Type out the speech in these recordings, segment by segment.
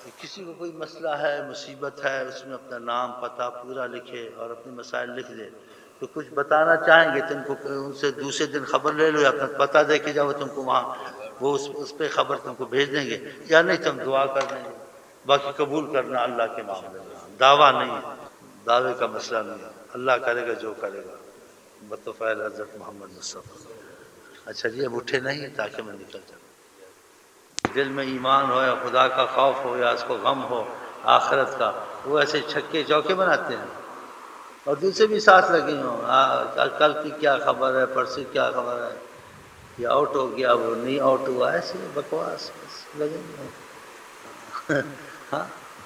کہ کسی کو کوئی مسئلہ ہے، مصیبت ہے، اس میں اپنا نام پتہ پورا لکھے اور اپنے مسائل لکھ دے، تو کچھ بتانا چاہیں گے تم کو ان سے دوسرے دن خبر لے لو یا اپنا پتہ دے کے جاؤ، تم کو وہاں وہ اس پہ خبر تم کو بھیج دیں گے، یا نہیں تم دعا کر دیں گے، باقی قبول کرنا اللہ کے معاملے میں، دعویٰ نہیں، دعوے کا مسئلہ نہیں، اللہ کرے گا جو کرے گا بطفیل حضرت محمد مصطفیٰ۔ اچھا جی اب اٹھے نہیں تاکہ میں نکل جاؤں۔ دل میں ایمان ہو یا خدا کا خوف ہو یا اس کو غم ہو آخرت کا، وہ ایسے چھکے چوکے بناتے ہیں اور دوسرے بھی ساتھ لگے ہوں، کل کی کیا خبر ہے، پرسوں کیا خبر ہے، یہ آؤٹ ہو گیا، وہ نہیں آؤٹ ہوا، ایسے بکواس بس لگے ہوئے۔ ہاں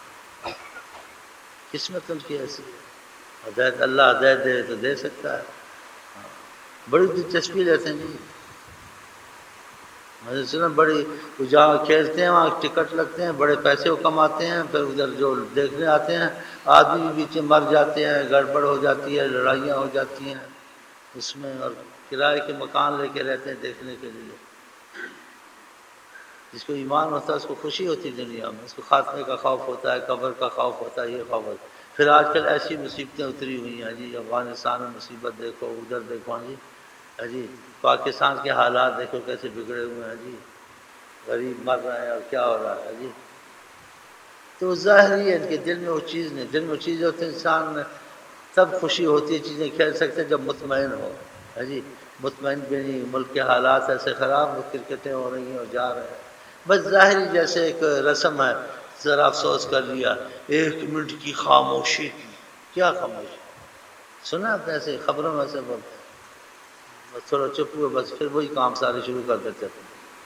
قسمت ان کی ایسی ہدایت، اللہ ہدایت دے تو دے سکتا ہے، بڑی دلچسپی لیتے ہیں جی۔ میں نے سنا بڑی جہاں کھیلتے ہیں وہاں ٹکٹ لگتے ہیں، بڑے پیسے وہ کماتے ہیں، پھر ادھر جو دیکھنے آتے ہیں آدمی بھی بیچ میں مر جاتے ہیں، گڑبڑ ہو جاتی ہے، لڑائیاں ہو جاتی ہیں اس میں، اور کرائے کے مکان لے کے رہتے ہیں دیکھنے کے لیے۔ جس کو ایمان ہوتا ہے اس کو خوشی ہوتی ہے دنیا میں، اس کو خاتمے کا خوف ہوتا ہے، قبر کا خوف ہوتا ہے، یہ خوف ہوتا ہے۔ پھر آج کل ایسی مصیبتیں اتری ہوئی ہیں جی، افغانستان میں مصیبت دیکھو، ادھر دیکھو جی پاکستان کے حالات دیکھو کیسے بگڑے ہوئے ہیں جی، غریب مر رہے ہیں اور کیا ہو رہا ہے جی۔ تو ظاہری ہے ان کے دل میں وہ چیز نہیں، دل میں وہ چیز ہوتی ہے، انسان میں تب خوشی ہوتی ہے، چیزیں کھیل سکتے ہیں جب مطمئن ہو جی، مطمئن بھی نہیں، ملک کے حالات ایسے خراب، وہ کرکٹیں ہو رہی ہیں اور جا رہے ہیں، بس ظاہری جیسے ایک رسم ہے، ذرا افسوس کر لیا، 1 منٹ کی خاموشی کی، کیا خاموشی سنا آپ نے، ایسے خبروں میں سے بولتے ہیں، بس تھوڑا چپ ہوئے بس پھر وہی کام سارے شروع کر دیتے تھے۔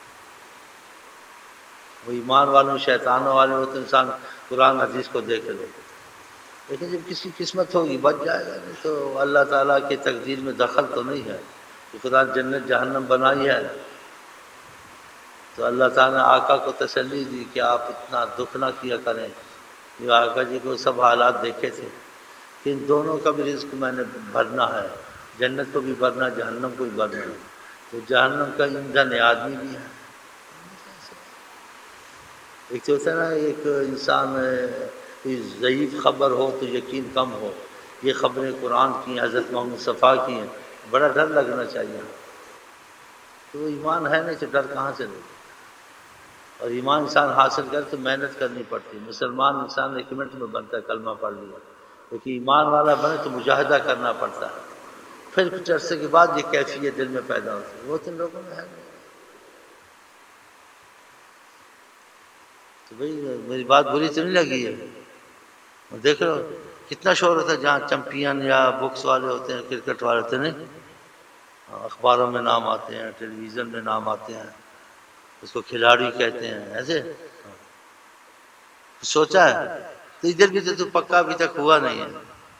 وہ ایمان والوں شیطانوں والے وہ تو انسان قرآن حدیث کو دیکھ لے، لیکن جب کسی قسمت ہوگی بچ جائے گا، نہیں تو اللہ تعالیٰ کی تقدیر میں دخل تو نہیں ہے کہ خدا جنت جہنم بنائی ہے تو اللہ تعالیٰ نے آقا کو تسلی دی کہ آپ اتنا دکھ نہ کیا کریں، یہ آقا جی کو سب حالات دیکھے تھے کہ ان دونوں کا بھی رزق میں نے بھرنا ہے، جنت کو بھی بھرنا، جہنم کو بھی بھرنا ہے، تو جہنم کا ایندھن آدمی بھی ہے۔ ایک تو ہوتا ہے نا، ایک انسان کوئی ضعیف خبر ہو تو یقین کم ہو، یہ خبریں قرآن کی ہیں، حضرت محمد مصطفیٰ کی ہیں، بڑا ڈر لگنا چاہیے، تو وہ ایمان ہے نہیں تو ڈر کہاں سے لے؟ اور ایمان انسان حاصل کرے تو محنت کرنی پڑتی ہے، مسلمان انسان 1 منٹ میں بنتا ہے کلمہ پڑھ لیا، کیونکہ ایمان والا بنے تو مجاہدہ کرنا پڑتا ہے، پھر کچھ عرصے کے بعد یہ کیفیت دل میں پیدا ہوتی ہے، وہ تو لوگوں میں ہے نہیں۔ تو بھائی میری بات بری تو نہیں لگی ہے؟ دیکھ لو کتنا شور ہوتا ہے جہاں چمپئن یا بکس والے ہوتے ہیں، کرکٹ والے ہوتے ہیں، نہیں اخباروں میں نام آتے ہیں، ٹیلی ویژن میں نام آتے ہیں، اس کو کھلاڑی کہتے ہیں، ایسے سوچا ہے تو ادھر بھی تو پکا ابھی تک ہوا نہیں ہے،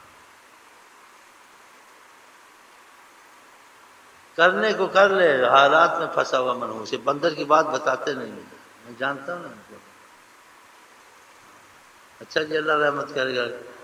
کرنے کو کر لے، حالات میں پھنسا ہوا منحوس ہے، بندر کی بات بتاتے نہیں ہیں، میں جانتا ہوں نا ان کو۔ اچھا جی اللہ رحمت کرے گا،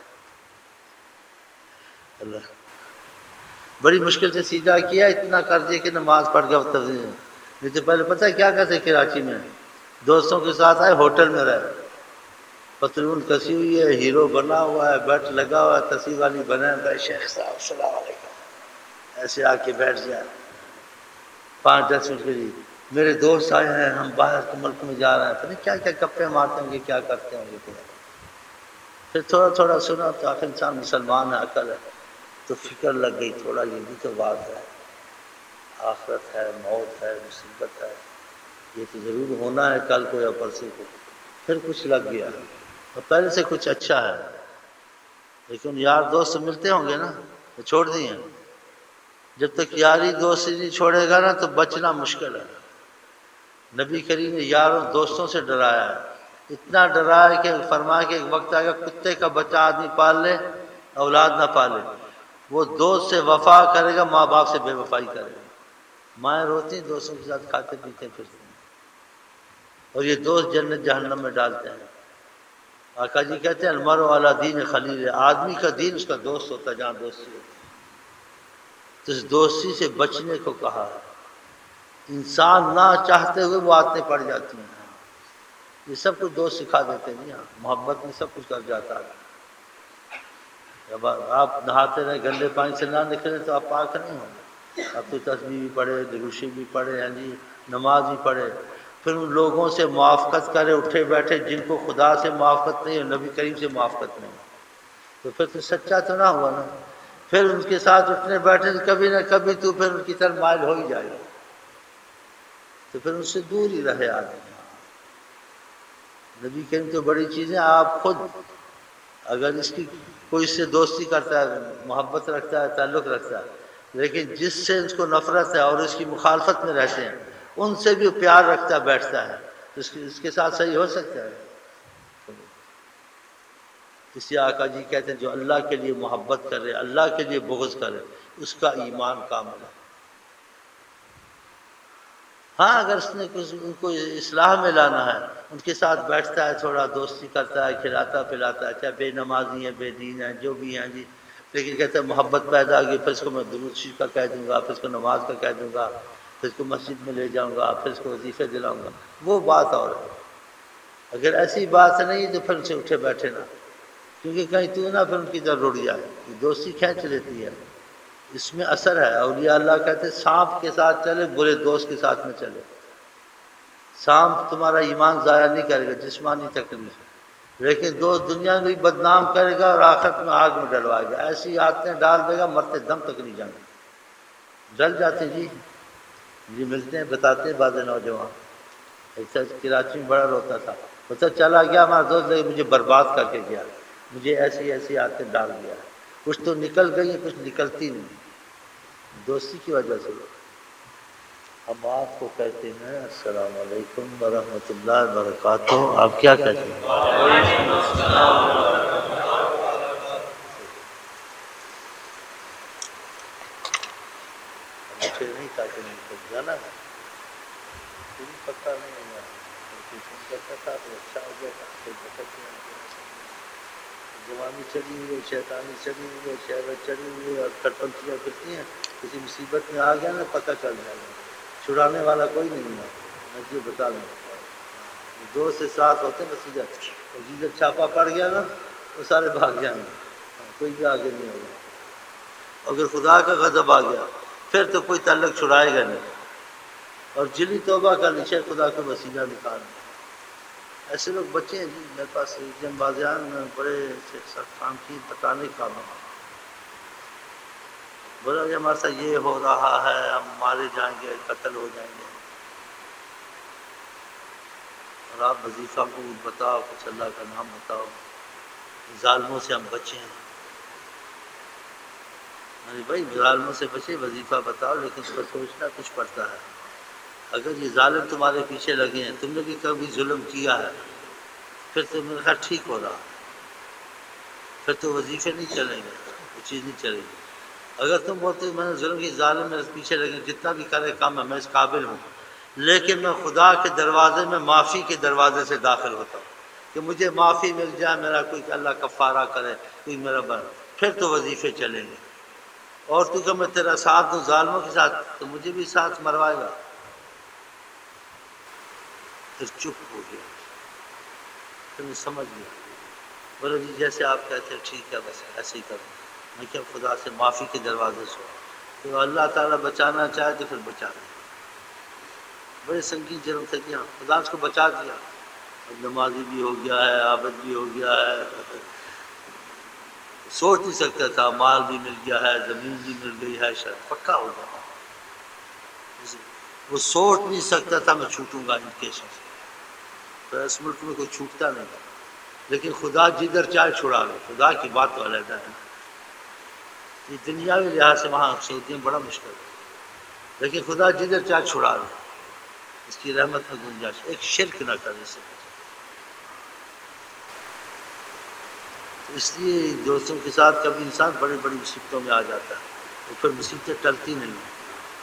اللہ بڑی مشکل سے سیدھا کیا، اتنا کر دیا کہ نماز پڑھ گیا تفضیل، نہیں تو پہلے پتہ ہے کیا کرتے کراچی میں، دوستوں کے ساتھ آئے ہوٹل میں رہے، پتلون کسی ہوئی ہے، ہیرو بنا ہوا ہے، بیٹ لگا ہوا ہے، تصویر والی بنے ہوئے، شیخ صاحب السلام علیکم، ایسے آ کے بیٹھ جائے 5-10 منٹ کے لیے، میرے دوست آئے ہیں، ہم باہر کے ملک میں جا رہے ہیں، پتہ نہیں کیا کیا گپے مارتے ہوں گے، کیا کرتے ہوں گے، پھر تھوڑا تھوڑا سنا تو آخر انسان مسلمان ہے، عقل ہے، تو فکر لگ گئی تھوڑا، یہ بھی تو بات ہے، آخرت ہے، موت ہے، مصیبت ہے، یہ تو ضرور ہونا ہے کل کو یا پرسوں کو، پھر کچھ لگ گیا، اور پہلے سے کچھ اچھا ہے، لیکن یار دوست ملتے ہوں گے نا تو چھوڑ دیے، جب تک یاری دوستی نہیں چھوڑے گا نا تو بچنا مشکل ہے۔ نبی کریم نے یاروں دوستوں سے ڈرایا ہے، اتنا ڈرایا کہ فرمایا کہ ایک وقت آئے گا کتے کا بچہ آدمی پال لے اولاد نہ پالے، وہ دوست سے وفا کرے گا، ماں باپ سے بے وفائی کرے گا، مائیں روتی ہیں دوستوں کے ساتھ کھاتے پیتے پھرتے ہیں، اور یہ دوست جنت جہنم میں ڈالتے ہیں۔ آقا جی کہتے ہیں المرء علی دین خلیل، آدمی کا دین اس کا دوست ہوتا ہے، جہاں دوستی ہوتی ہے، تو اس دوستی سے بچنے کو کہا ہے، انسان نہ چاہتے ہوئے وہ عادتیں پڑ جاتی ہیں، یہ سب کچھ دوست سکھا دیتے ہیں. ہاں محبت میں سب کچھ کر جاتا ہے. جب آپ نہاتے رہے گندے پانی سے نہ نکلے تو آپ پاک نہیں ہوں گے. اب تو تسبیح بھی پڑھے، دروشی بھی پڑھے، نماز بھی پڑھے، پھر ان لوگوں سے موافقت کرے اٹھے بیٹھے جن کو خدا سے موافقت نہیں ہے، نبی کریم سے موافقت نہیں، تو پھر تو سچا تو نہ ہوا نا. پھر ان کے ساتھ اٹھنے بیٹھے کبھی نہ کبھی تو پھر ان کی طرف مائل ہو ہی جائے گا، تو پھر ان سے دور ہی رہے آدمی. نبی کریم تو بڑی چیزیں. آپ خود اگر اس کی کوئی اس سے دوستی کرتا ہے، محبت رکھتا ہے، تعلق رکھتا ہے، لیکن جس سے اس کو نفرت ہے اور اس کی مخالفت میں رہتے ہیں ان سے بھی پیار رکھتا بیٹھتا ہے، تو اس کے ساتھ صحیح ہو سکتا ہے؟ اسی آقا جی کہتے ہیں جو اللہ کے لیے محبت کرے، اللہ کے لیے بغض کرے، اس کا ایمان کامل ہے. ہاں اگر اس نے ان کو اصلاح میں لانا ہے، ان کے ساتھ بیٹھتا ہے، تھوڑا دوستی کرتا ہے، کھلاتا پلاتا ہے، چاہے بے نمازی ہیں، بے دین ہیں، جو بھی ہیں لیکن کہتے ہیں محبت پیدا آ گئی، پھر اس کو میں درود شریف کا کہہ دوں گا، پھر اس کو نماز کا کہہ دوں گا، پھر اس کو مسجد میں لے جاؤں گا، پھر اس کو وظیفے دلاؤں گا، وہ بات اور ہے. اگر ایسی بات نہیں تو پھر ان سے اٹھے بیٹھے نا، کیونکہ کہیں تو نہ پھر ان کی طرف رڑ جائے. دوستی کھینچ لیتی ہے، اس میں اثر ہے. اولیاء اللہ کہتے ہیں سانپ کے ساتھ چلے، برے دوست کے ساتھ نہ چلے. سانپ تمہارا ایمان ضائع نہیں کرے گا، جسمانی تکلیف، لیکن دوست دنیا میں بھی بدنام کرے گا اور آخرت میں آگ میں ڈلوائے گا. ایسی عادتیں ڈال دے گا مرتے دم تک نہیں جانا. ڈل جاتے جی ملتے ہیں، بتاتے ہیں بعض نوجوان. ایسا کراچی میں بڑا روتا تھا، بتا چلا گیا ہمارا دوست لیکن مجھے برباد کر کے گیا، مجھے ایسی عادتیں ڈال دیا. کچھ تو نکل گئی، کچھ نکلتی نہیں دوستی کی وجہ سے. ہم آپ کو کہتے ہیں السلام علیکم ورحمۃ اللہ وبرکاتہ. آپ کیا کہتے ہیں؟ مجھے نہیں تھا کہ نہیں جانا ہے، کوئی پتہ نہیں ہے، کرتا تھا تو اچھا ہو گیا تھا. کوئی بچت نہیں، جوانی چلی ہوئی ہے، شیطانی چلی ہوئی ہے، شہوت چلی ہوئی ہے، اور کٹپنچیاں پھرتی ہیں. کسی مصیبت میں آ گیا نا پتہ چل جائے گا، چھڑانے والا کوئی نہیں ہے. میں یہ بتا دوں، دو سے ساتھ ہوتے ہیں نتیجہ. جب چھاپا پڑ گیا نا وہ سارے بھاگ جائیں گے، کوئی بھی آگے نہیں ہوگا. اگر خدا کا غضب آ گیا پھر تو کوئی تعلق چھڑائے گا نہیں، اور جلی توبہ کا نشے خدا کا وسیلہ نکال. ایسے لوگ بچے ہیں جی میرے پاس جن بازیان بڑے کام کی بتانے کا بولا کہ ہمارے ساتھ یہ ہو رہا ہے، ہم مارے جائیں گے، قتل ہو جائیں گے. اور آپ وظیفہ کو بتاؤ، کچھ اللہ کا نام بتاؤ، ظالموں سے ہم بچیں. بھائی ظالموں سے بچے، وظیفہ بتاؤ، لیکن اس پر سوچنا کچھ پڑتا ہے. اگر یہ ظالم تمہارے پیچھے لگے ہیں، تم نے بھی کبھی ظلم کیا ہے، پھر تو میرا خیال ٹھیک ہو رہا، پھر تو وظیفے نہیں چلیں گے، وہ چیز نہیں چلے گی. اگر تم بولتے ہو میں نے ظلم کی، ظالم میرے پیچھے لگے، جتنا بھی کرے کام ہے، میں اس قابل ہوں، لیکن میں خدا کے دروازے میں معافی کے دروازے سے داخل ہوتا ہوں کہ مجھے معافی مل جائے، میرا کوئی اللہ کفارہ کرے، کوئی میرا بن، پھر تو وظیفے چلیں گے. اور تو کہ میں تیرا ساتھ دوں ظالموں کے ساتھ تو مجھے بھی ساتھ مروائے گا. پھر چپ ہو گیا، پھر میں سمجھ گیا. بولے جی جیسے آپ کہتے ہیں ٹھیک ہے، بس ایسے ہی کروں. میں کیا خدا سے معافی کے دروازے سے، تو اللہ تعالیٰ بچانا چاہے تو پھر بچا دے. بڑے سنگین جرم تھے کہ خدا اس کو بچا دیا. اب نمازی بھی ہو گیا ہے، عابد بھی ہو گیا ہے، سوچ نہیں سکتا تھا، مال بھی مل گیا ہے، زمین بھی مل گئی ہے، شاید پکا ہو گیا. وہ سوچ نہیں سکتا تھا میں چھوٹوں گا ان کیسوں سے. تو اس ملک میں کوئی چھوٹتا نہیں تھا، لیکن خدا جدھر چاہے چھڑا لے. خدا کی بات تو علیحدہ ہے. یہ دنیاوی لحاظ سے وہاں سعودی میں بڑا مشکل ہے، لیکن خدا جدھر چاہے چھڑا لے. اس کی رحمت میں گنجائش، ایک شرک نہ کرے سے. اس لیے دوستوں کے ساتھ کبھی انسان بڑی بڑی مصیبتوں میں آ جاتا ہے، تو پھر مصیبتیں ٹلتی نہیں ہیں.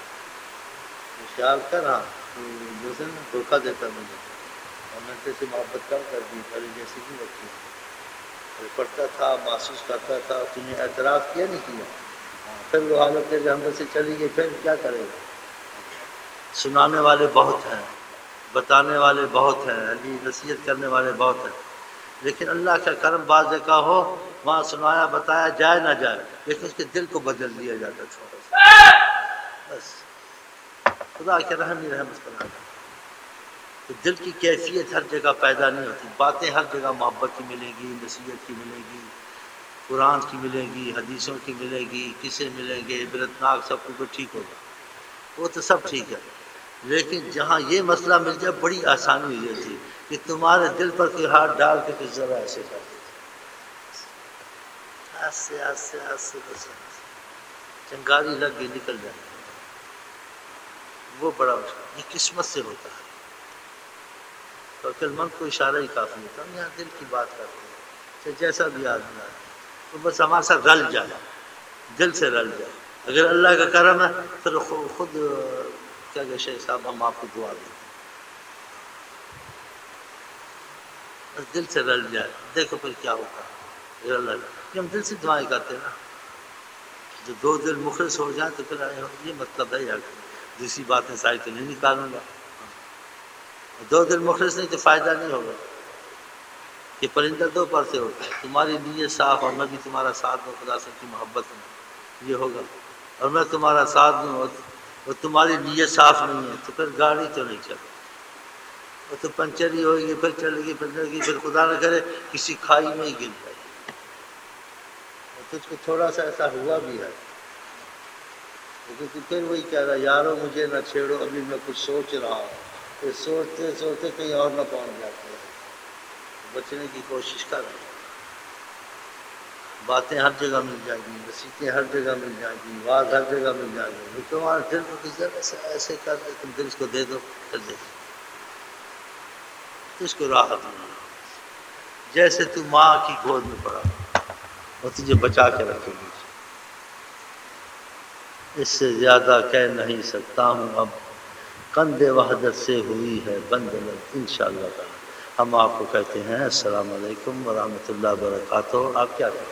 خیال کر، ہاں دوسرے نے دھوکہ دیتا مجھے، اور میں سے محبت کم کر دی، پہلے جیسی بھی رکھی. پڑھتا تھا، محسوس کرتا تھا، تمہیں اعتراف کیا نہیں کیا. پھر وہ حالت کے اندر سے چلی گئی، پھر کیا کرے گا. سنانے والے بہت ہیں، بتانے والے بہت ہیں، علی نصیحت کرنے والے بہت ہیں، لیکن اللہ کا کرم بعض جگہ ہو وہاں سنایا بتایا جائے نہ جائے، لیکن اس کے دل کو بدل دیا جاتا تھوڑا سا، بس خدا کے رحم ہی رحم اس پر آ جائے۔ تو دل کی کیفیت ہر جگہ پیدا نہیں ہوتی، باتیں ہر جگہ محبت کی ملے گی، نصیحت کی ملے گی، قرآن کی ملے گی، حدیثوں کی ملے گی، کسے ملیں گے عبرتناک، سب کچھ ٹھیک ہوگا، وہ تو سب ٹھیک ہے، لیکن جہاں یہ مسئلہ مل جائے بڑی آسانی ہو جاتی ہے کہ تمہارے دل پر کوئی ہاتھ ڈال کے کچھ ذرا ایسے کر دیتے، ایسے ایسے ایسے بس چنگاری لگ کے نکل جائے، وہ بڑا مشکل، یہ قسمت سے ہوتا ہے، تو عقل مند کو اشارہ ہی کافی ہوتا ہے، ہم یہاں دل کی بات کرتے ہیں، کہ جیسا بھی آدمی آئے تو بس ہمارے ساتھ رل جائے، دل سے رل جائے، اگر اللہ کا کرم ہے پھر خود کیا کہ شیخ صاحب ہم آپ کو دعا دیں، بس دل سے رل جائے، دیکھو پھر کیا ہوگا، پھر اللہ کہ ہم دل سے دعائیں کرتے ہیں نا، جو دو دل مخلص ہو جائیں تو پھر یہ مطلب ہے یار دوسری باتیں ساری تو نہیں نکالوں گا، دو دل مخلص نہیں تو فائدہ نہیں ہوگا، کہ پرندہ دو پر سے ہوتا ہے، تمہاری نیت صاف اور میں بھی تمہارا ساتھ دوں خدا سے کی محبت میں، یہ ہوگا، اور میں تمہارا ساتھ دوں اور تمہاری نیت صاف نہیں ہے تو پھر گاڑی تو نہیں چلے، وہ تو پنچر ہی ہوگی، پھر چلے گی، پھر چلے گی، پھر خدا نہ کرے کسی کھائی میں ہی گر جائے گی، اور تجھ کو تھوڑا سا ایسا ہوا بھی ہے، لیکن تو پھر وہی کہہ رہا یارو مجھے نہ چھیڑو ابھی میں کچھ سوچ رہا ہوں، پھر سوچتے سوچتے کہیں اور نہ پہنچ جاتے ہیں، بچنے کی کوشش کر رہے ہیں، باتیں ہر جگہ مل جائیں گی، نصیحتیں ہر جگہ مل جائیں گی، واز ہر جگہ مل جائیں گی، تمہارے دل کو کس طرح سے ایسے کر دے تم دل کو دے دو کر دے تو اس کو راحت ملے، جیسے تو ماں کی گود میں پڑا وہ تجھے بچا کے رکھے گی، اس سے زیادہ کہہ نہیں سکتا ہوں اب، قند وحدت سے ہوئی ہے بند لب انشاءاللہ تعالی۔ ہم آپ کو کہتے ہیں السلام علیکم ورحمۃ اللہ وبرکاتہ، آپ کیا کہتے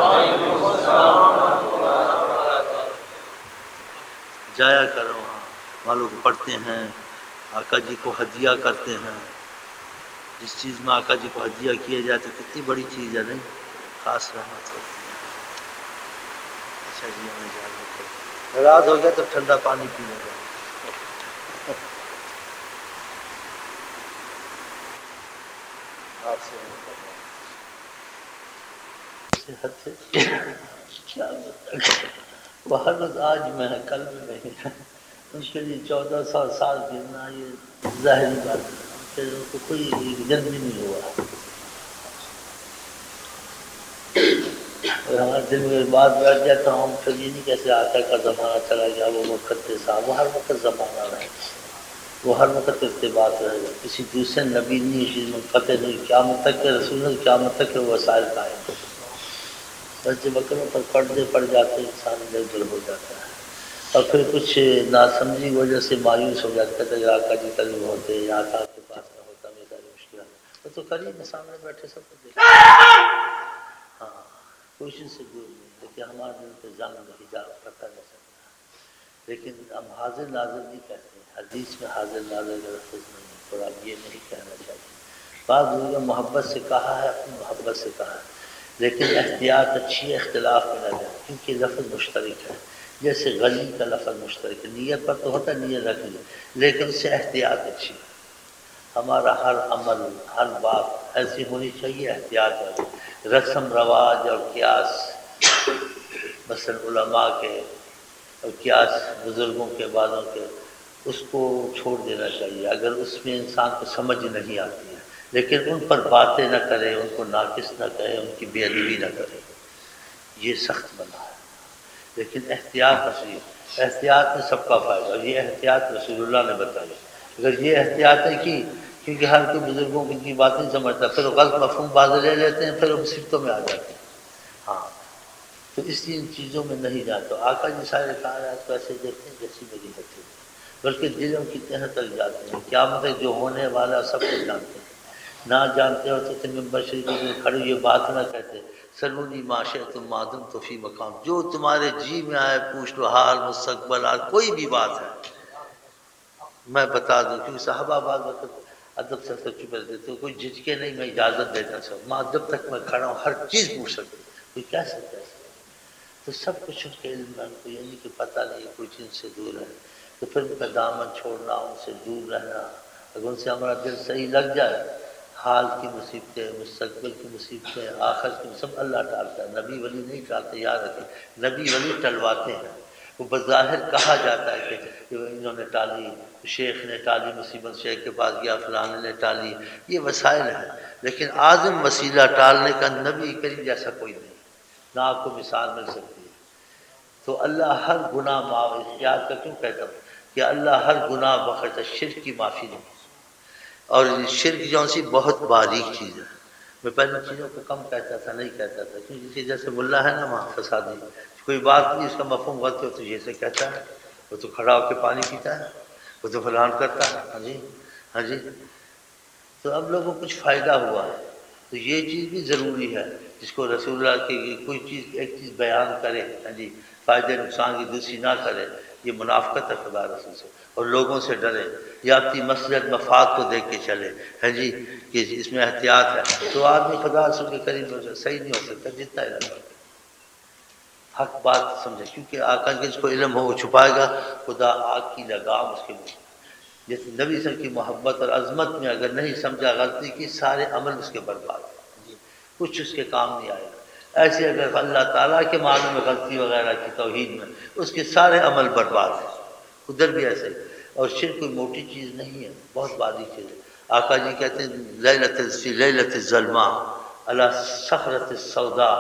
ہیں؟ جایا کرو وہاں، معلوم پڑھتے ہیں، آقا جی کو ہدیہ کرتے ہیں، جس چیز میں آقا جی کو ہدیہ کیا جائے تو کتنی بڑی چیز ہے نہیں، خاص رحمت ہوتی ہے۔ اچھا جی ہمیں اجازت ہے، رات ہو گیا تو ٹھنڈا پانی پینے کا آپ سے صحت سے کیا باہر بس آج میں ہے کل میں نہیں ہے، ان کے لیے 1400 سال گرنا یہ ظاہری بات ہے، پھر ان کو کوئی جنم بھی نہیں ہوا، اگر ہمارے دل میں بات بیٹھ جائے تو ہم پھر یہ نہیں کیسے آقا کا زمانہ چلا گیا وہ وقت کے ساتھ، وہ ہر وقت زمانہ رہے گا، وہ ہر وقت ارتباط رہے گا، کسی دوسرے نبی نہیں چیز منقطع نہیں، قیامت تک کے رسول قیامت تک کے وسائل قائم، بس جب بکروں پر پردے پڑ جاتے انسان ادھر ادھر ہو جاتا ہے، اور پھر کچھ ناسمجھی وجہ سے مایوس ہو جاتا ہے، اگر آقا جی قریب ہوتے یا آقا کے پاس نہ ہوتا میری ساری مشکلات، وہ تو قریب سامنے بیٹھے سب کچھ دیکھتے، ہاں کوشش سے دور نہیں، لیکن ہمارے دل پہ زنگ حجاب کرتا جا سکتا، لیکن ہم حاضر ناظر نہیں کہتے، حدیث میں حاضر ناظر کا لفظ نہیں ہے، تو اب یہ نہیں کہنا چاہیے، بعض لوگوں نے محبت سے کہا ہے، اپنی محبت سے کہا ہے، لیکن احتیاط اچھی ہے اختلاف میں نہ جائے، کیونکہ لفظ مشترک ہے، جیسے غلی کا لفظ مشترک ہے، نیت پر تو ہوتا ہے نیت رکھ لی، لیکن اس سے احتیاط اچھی ہے، ہمارا ہر عمل ہر بات ایسی ہونی چاہیے احتیاط والی، رسم رواج اور قیاس مثلا علماء کے اور قیاس بزرگوں کے بعدوں کے اس کو چھوڑ دینا چاہیے، اگر اس میں انسان کو سمجھ نہیں آتی ہے، لیکن ان پر باتیں نہ کرے، ان کو ناقص نہ کہے، ان کی بے ادبی نہ کرے، یہ سخت بنا ہے، لیکن احتیاط اصلی، احتیاط میں سب کا فائدہ، اور یہ احتیاط رسول اللہ نے بتائی، اگر یہ احتیاطیں کی، کیونکہ ہر کوئی بزرگوں کی بات نہیں سمجھتا، پھر وہ غلط مفہوم باز لے لیتے ہیں، پھر وہ مصیبتوں میں آ جاتے ہیں، ہاں تو اس لیے ان چیزوں میں نہیں جاتا، آقا جی سارے کائنات کو ایسے دیکھتے ہیں جیسی میری بچے، بلکہ دلوں کی تہ تک جاتے ہیں، قیامت تک جو ہونے والا سب کچھ جانتے ہیں، نہ جانتے ہو تو ممبر شریف میں کھڑے یہ بات نہ کہتے، سلونی معاشر تم معدم تو فی مقام، جو تمہارے جی میں آئے پوچھ لو، حال مستقبل حال کوئی بھی بات ہے، میں بتا دوں کیونکہ صحابہ بعض وقت ادب سے چپ رہتے تو کوئی جھجکے نہیں، میں اجازت دیتا سب ماں جب تک میں کھڑا ہوں ہر چیز پوچھ سکتی کوئی کیا سکتا ہے تو سب کچھ اس کے علم میں ان کو یہ نہیں کہ پتہ نہیں کوئی چیز سے دور ہے تو پھر ان کا دامن چھوڑنا ان سے دور رہنا اگر ان سے ہمارا دل صحیح لگ جائے حال کی مصیبتیں مستقبل کی مصیبتیں آخر کی سب اللہ ٹالتا ہے نبی ولی نہیں ٹالتے یاد رکھیں نبی ولی ٹلواتے ہیں وہ بظاہر کہا جاتا ہے کہ انہوں نے ٹالی شیخ نے ٹالی مصیبت شیخ کے پاس گیا فلاں نے ٹالی یہ وسائل ہیں لیکن اعظم وسیلہ ٹالنے کا نبی کریم جیسا کوئی نہیں نہ آپ کو مثال مل سکتی ہے تو اللہ ہر گناہ معاف یاد کر کیوں کہتا ہوں کہ اللہ ہر گناہ بخشتا شرک کی معافی نہیں اور شرک جو سی بہت باریک چیز ہے میں پہلے چیزوں کو کم کہتا تھا نہیں کہتا تھا کیونکہ جیسے ملا ہے نا وہاں فسادی کوئی بات نہیں اس کا مفہوم غلط ہو تو جیسے کہتا ہے وہ تو کھڑا ہو کے پانی پیتا ہے وہ تو فلان کرتا ہے ہاں جی ہاں جی تو اب لوگوں کو کچھ فائدہ ہوا ہے تو یہ چیز بھی ضروری ہے جس کو رسول اللہ کی کوئی چیز ایک چیز بیان کرے ہاں جی فائدے نقصان کی دوسری نہ کرے یہ منافقت ہے خدا رسول سے اور لوگوں سے ڈرے یا اپنی مصلحت مفاد کو دیکھ کے چلے ہے جی کہ اس میں احتیاط ہے تو آدمی خدا رسول کے قریب صحیح نہیں ہو سکتا جتنا علم ہے حق بات سمجھے کیونکہ آقا کے جس کو علم ہو وہ چھپائے گا خدا آگ کی لگام اس کے منہ جیسے نبی صلی اللہ علیہ وسلم کی محبت اور عظمت میں اگر نہیں سمجھا غلطی کی سارے عمل اس کے برباد ہیں کچھ اس کے کام نہیں آئے گا ایسے اگر اللہ تعالیٰ کے معنی میں غلطی وغیرہ کی توحید میں اس کے سارے عمل برباد ہیں ادھر بھی ایسے اور شرک کوئی موٹی چیز نہیں ہے بہت باری چیز ہے آقا جی کہتے ہیں لیلۃ الظلماء علی صخرۃ السوداء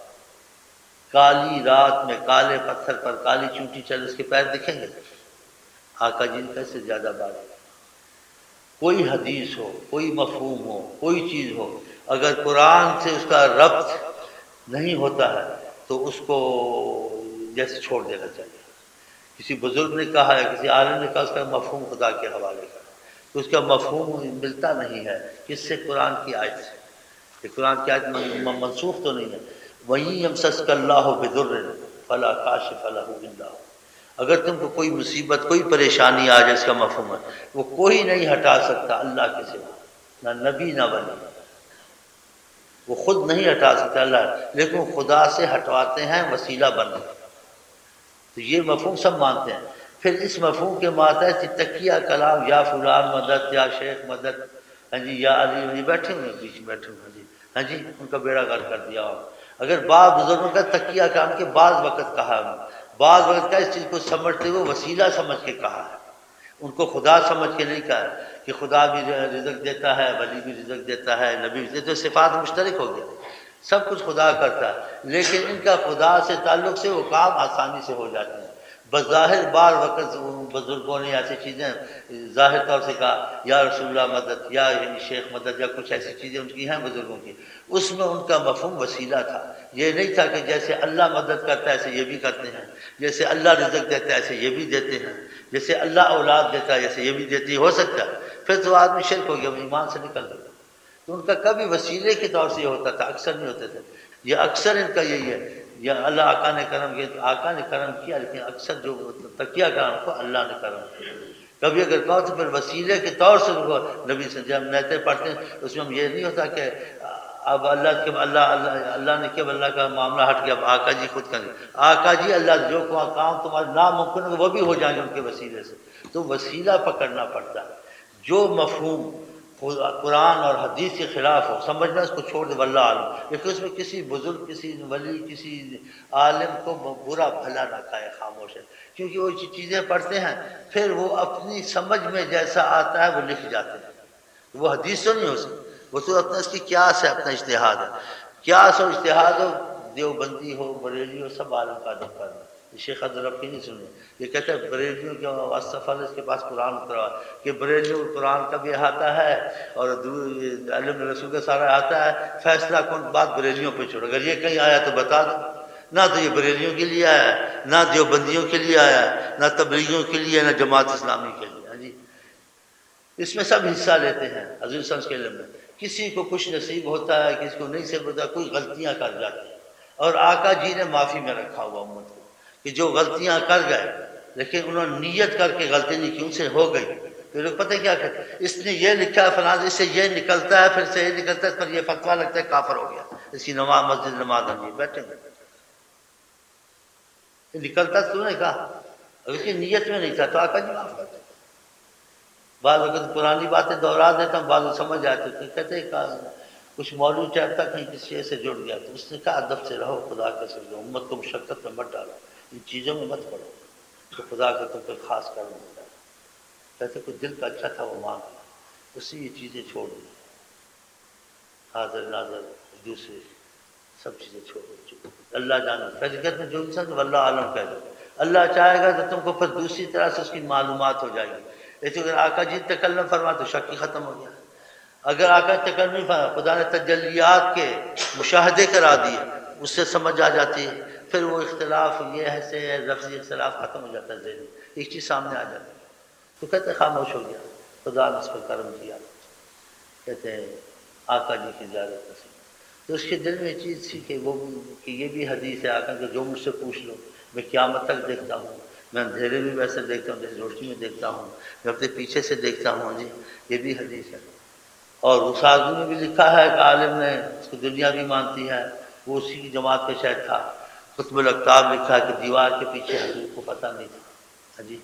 کالی رات میں کالے پتھر پر کالی چونٹی چل اس کے پیر دکھیں گے آقا جی نے کیسے زیادہ بات کوئی حدیث ہو کوئی مفہوم ہو کوئی چیز ہو اگر قرآن سے اس کا ربط نہیں ہوتا ہے تو اس کو جیسے چھوڑ دینا چاہیے کسی بزرگ نے کہا ہے کسی عالم نے کہا اس کا مفہوم خدا کے حوالے کا تو اس کا مفہوم ملتا نہیں ہے کس سے قرآن کی آیت سے کہ قرآن کی آیت منسوخ تو نہیں ہے وہیں یمسسک اللہ بضر فلا کاشف لہ الا ہو اگر تم کو کوئی مصیبت کوئی پریشانی آ جائے اس کا مفہوم ہے وہ کوئی نہیں ہٹا سکتا اللہ کے سوا نہ نبی نہ ولی وہ خود نہیں ہٹا سکتا اللہ لیکن خدا سے ہٹواتے ہیں وسیلہ بن تو یہ مفہوم سب مانتے ہیں پھر اس مفہوم کے ماتحت تکیہ کلام یا فلان مدد یا شیخ مدد ہاں جی یا علی بیٹھے ہوئے بیچ میں بیٹھے ہوئے ہاں جی ان کا بیڑا غرق کر دیا اگر بعض بزرگوں کا تکیہ کام کے بعض وقت کہا بعض وقت کا اس چیز کو سمجھتے ہوئے وسیلہ سمجھ کے کہا ہے ان کو خدا سمجھ کے نہیں کہا ہے کہ خدا بھی رزق دیتا ہے ولی بھی رزق دیتا ہے نبی بھی تو صفات مشترک ہو گیا سب کچھ خدا کرتا ہے لیکن ان کا خدا سے تعلق سے وہ کام آسانی سے ہو جاتے ہیں بظاہر بعض وقت بزرگوں نے ایسی چیزیں ظاہر طور سے کہا یا رسول اللہ مدد یا شیخ مدد یا کچھ ایسی چیزیں ان کی ہیں بزرگوں کی اس میں ان کا مفہوم وسیلہ تھا یہ نہیں تھا کہ جیسے اللہ مدد کرتا ہے ایسے یہ بھی کرتے ہیں جیسے اللہ رزق دیتا ہے ایسے یہ بھی دیتے ہیں جیسے اللہ اولاد دیتا ہے جیسے یہ بھی دیتی ہو سکتا ہے پھر تو آدمی شرک ہو گیا وہ ایمان سے نکل گیا تو ان کا کبھی وسیلے کے طور سے یہ ہوتا تھا اکثر نہیں ہوتے تھے یہ اکثر ان کا یہی ہے یا اللہ آقا نے کرم کیا تو آقا نے کرم کیا لیکن اکثر جو تکیہ کرم کو اللہ نے کرم کیا کبھی اگر کہو تو پھر وسیلے کے طور سے ان کو نبی سے جب نیتیں پڑھتے ہیں اس میں ہم یہ نہیں ہوتا کہ اب اللہ نے کیا اللہ کا معاملہ ہٹ گیا اب آقا جی خود کریں آقا جی اللہ جو کام تمہارے ناممکن ہے وہ بھی ہو جائیں گے ان کے وسیلے سے تو وسیلہ پکڑنا پڑتا ہے جو مفہوم قرآن اور حدیث کے خلاف ہو سمجھنا اس کو چھوڑ دے واللہ عالم لیکن اس میں کسی بزرگ کسی ولی کسی عالم کو برا بھلا نہ کہے خاموش ہے کیونکہ وہ چیزیں پڑھتے ہیں پھر وہ اپنی سمجھ میں جیسا آتا ہے وہ لکھ جاتے ہیں وہ حدیث تو نہیں ہو سکتی وہ تو اپنا اس کی قیاس ہے اپنا اجتہاد ہے قیاس اور اجتہاد ہو دیوبندی ہو بریلی ہو سب عالم کا ادب کرنا شیخ عبدالرب نہیں سنے یہ کہتا ہے بریلیوں کے اصطفال اس کے پاس قرآن اترا کہ بریلیوں قرآن کا بھی احاطہ ہے اور علم رسول کا سارا احاطہ ہے فیصلہ کون بات بریلیوں پہ چھوڑ اگر یہ کہیں آیا تو بتا دو نہ تو یہ بریلیوں کے لیے آیا ہے نہ دیوبندیوں کے لیے آیا ہے نہ تبلیغیوں کے لیے نہ جماعت اسلامی کے لیے ہاں جی اس میں سب حصہ لیتے ہیں حضور صلی اللہ علیہ وسلم کے علم میں کسی کو کچھ نصیب ہوتا ہے کسی کو نہیں نصیب ہوتا کوئی غلطیاں کر جاتی ہیں اور آقا جی نے معافی میں رکھا ہوا امت کو کہ جو غلطیاں کر گئے لیکن انہوں نے نیت کر کے غلطی نہیں کی ان سے ہو گئی کہ لوگ پتہ کیا کہتے ہیں، اس نے یہ لکھا ہے فلاں، اس سے یہ نکلتا ہے، پھر سے یہ نکلتا ہے، پر یہ فتویٰ لگتا ہے کافر ہو گیا، اس کی نماز مسجد نماز نہیں بیٹھے گے، نکلتا تو نے کہا، اب اس کی نیت میں نہیں تھا تو آقا جی معاف کرتے۔ بعض وقت پرانی باتیں دوہرا دیتا ہوں، بعض سمجھ آتے تو کہتے ہیں کچھ مولوی چاہتا کہیں کسی چیز سے جڑ گیا تو اس نے کہا ادب سے رہو، خدا کا سر دو، امت کو مشقت میں مت ڈالو، ان چیزوں میں مت پڑو تو خدا کا تم پر خاص کرم ہوتا ہے۔ کہتے کوئی دل کا اچھا تھا وہ مان گیا، اس سے یہ چیزیں چھوڑ دی، حاضر ناظر دوسرے سب چیزیں چھوڑ دی، اللہ جانا، کہتے ہیں جو انسان واللہ عالم کہہ دو، اللہ چاہے گا تو تم کو پھر دوسری طرح سے اس کی معلومات ہو جائے گی۔ لیکن اگر آقا جی تکلم فرما تو شک ہی ختم ہو گیا، اگر آقا تکلم نہیں فرما، خدا نے تجلیات کے مشاہدے کرا دیے، اس سے سمجھ آ جاتی ہے، پھر وہ اختلاف یہ ہے سے لفظی اختلاف ختم ہو جاتا ہے، ذہن ایک چیز سامنے آ جاتی ہے تو کہتے ہیں خاموش ہو گیا، خدا نے اس پر کرم کیا، کہتے ہیں آقا جی کی زیارت نصیب، تو اس کے دل میں یہ چیز تھی کہ وہ کہ یہ بھی حدیث ہے آقا کہ جو مجھ سے پوچھ لو میں قیامت تک دیکھتا ہوں، میں اندھیرے میں ویسے دیکھتا ہوں جیسے روشنی میں دیکھتا ہوں، میں اپنے پیچھے سے دیکھتا ہوں، جی یہ بھی حدیث ہے۔ اور اس آدمی میں بھی لکھا ہے کہ عالم نے، اس کو دنیا بھی مانتی ہے، وہ اسی کی جماعت کا شاید تھا، قطب الاقطاب لکھا ہے کہ دیوار کے پیچھے حضور کو پتہ نہیں تھا، ہاں جی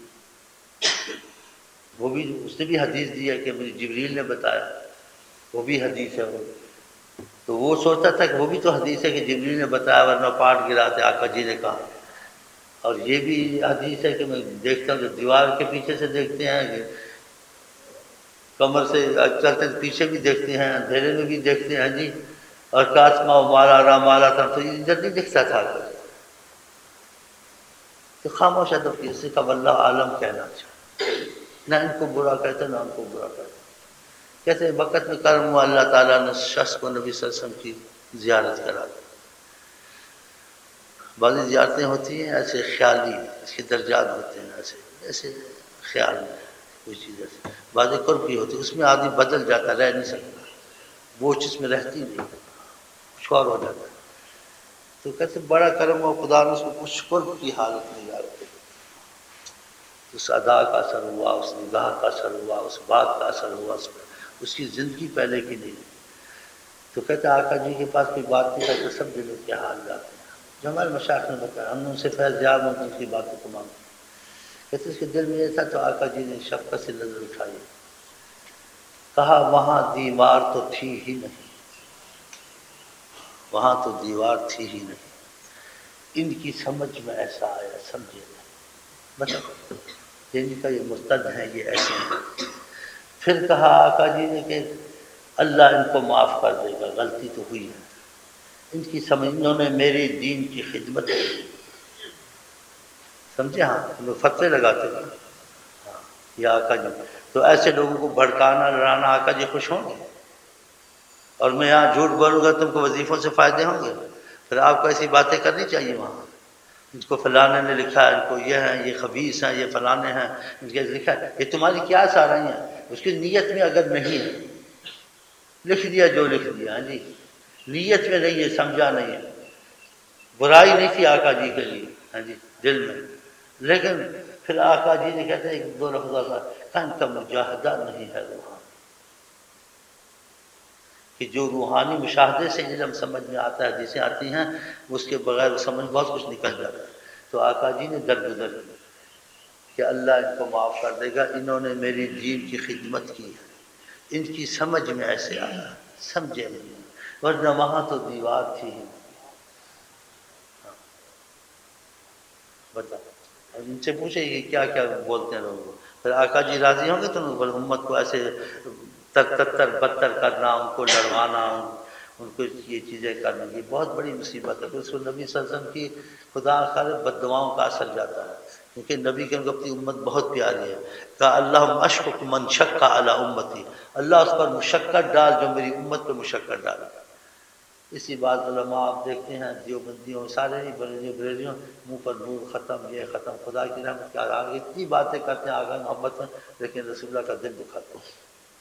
وہ بھی اس نے بھی حدیث دی ہے کہ مجھے جبریل نے بتایا، وہ بھی حدیث ہے، وہ تو وہ سوچتا تھا کہ وہ بھی تو حدیث ہے کہ جبریل نے بتایا ورنہ پاٹ گراتے آقا جی نے کہا، اور یہ بھی حدیث ہے کہ میں دیکھتا ہوں جو دیوار کے پیچھے سے دیکھتے ہیں کہ کمر سے چلتے پیچھے بھی دیکھتے ہیں، اندھیرے میں بھی دیکھتے ہیں، جی اور کاسما مالا را مالا تھا تو ادھر نہیں دکھتا تھا، تو خاموش ادب کی سے کا واللہ عالم کہنا چاہیے، نہ ان کو برا کہتے نہ ان کو برا کہتے، کہتے ہیں وقت میں کرم ہوا اللہ تعالیٰ نے شخص کو نبی صلی اللہ علیہ وسلم کی زیارت کرا دی، بعضی زیارتیں ہوتی ہیں ایسے خیالی، اس کے درجات ہوتے ہیں ایسے ایسے خیال میں کوئی چیز ایسے، بعضی قرب کی ہوتی ہے اس میں آدمی بدل جاتا، رہ نہیں سکتا، وہ چیز میں رہتی نہیں، کچھ اور ہو جاتا ہے، تو کہتے بڑا کرم ہوا خدا نے اس کو کچھ قرب کی حالت میں یاد کیا، اس ادا کا اثر ہوا، اس نگاہ کا اثر ہوا، اس بات کا اثر ہوا اس پر، اس کی زندگی پہلے کی نہیں، تو کہتے آقا جی کے پاس کوئی بات نہیں کرتے، سب دلوں کے حال جاتے ہیں، جو ہمارے مشائخ نے بتایا، ہم نے ان سے فیض یاب ہوں ان کی باتوں کو مانگتے، کہتے اس کے دل میں یہ تھا تو آقا جی نے شفقت سے نظر اٹھائی، کہا وہاں دیوار تو تھی ہی نہیں، وہاں تو دیوار تھی ہی نہیں، ان کی سمجھ میں ایسا آیا سمجھے نہیں، بتا ان کا یہ مرتد ہیں یہ ایسے ہیں، پھر کہا آقا جی نے کہ اللہ ان کو معاف کر دے گا، غلطی تو ہوئی ہے، ان کی سمجھ، انہوں نے میری دین کی خدمت کی، سمجھے، ہاں لوگ فتوے لگاتے ہیں، ہاں یہ آقا جی، تو ایسے لوگوں کو بھڑکانا لڑانا آقا جی خوش ہوں گے، اور میں یہاں جھوٹ بولوں گا تم کو وظیفوں سے فائدے ہوں گے، پھر آپ کو ایسی باتیں کرنی چاہیے وہاں، ان کو فلانے نے لکھا ہے، ان کو یہ ہیں، یہ خبیث ہیں، یہ فلانے ہیں، ان کے لکھا ہے، یہ تمہاری کیا سارا ہیں، اس کی نیت میں اگر نہیں ہے، لکھ دیا جو لکھ دیا، ہاں جی نیت میں نہیں ہے، سمجھا نہیں ہے، برائی نہیں تھی آقا جی کے لیے، ہاں جی دل میں، لیکن پھر آقا جی نے کہتے ہیں ایک دو لفظ کا ان کا مجاہدہ نہیں ہے روحانی، کہ جو روحانی مشاہدے سے علم سمجھ میں آتا ہے، حدیثیں آتی ہیں اس کے بغیر سمجھ بہت کچھ نکل جاتا ہے، تو آقا جی نے درگزر کیا کہ اللہ ان کو معاف کر دے گا، انہوں نے میری دین کی خدمت کی ہے، ان کی سمجھ میں ایسے آیا سمجھے نہیں، ورنہ وہاں تو دیوار تھی ہی، بتا اب ان سے پوچھے کہ کیا کیا بولتے ہیں لوگ، پھر آقا جی راضی ہوں گے تو امت کو ایسے تر بدتر کرنا، ان کو لڑوانا، ان کو یہ چیزیں کرنا، یہ بہت بڑی مصیبت ہے، پھر اس کو نبی صلی اللہ علیہ وسلم کی خدا خیر بد دعاؤں کا اثر جاتا ہے، کیونکہ نبی کے اپنی امت بہت پیاری ہے، کہا اللہ اشفق من شق علی امتی، اللہ اس پر مشقت ڈال جو میری امت پہ مشقت ڈالا، اسی بات علماء آپ دیکھتے ہیں دیوبندیوں سارے ہی بریلیوں منہ پر نور ختم، یہ ختم، خدا کی رحمت کیا آگے اتنی باتیں کرتے ہیں آگے محبت میں، لیکن رسول اللہ کا دل دکھاتے ہیں،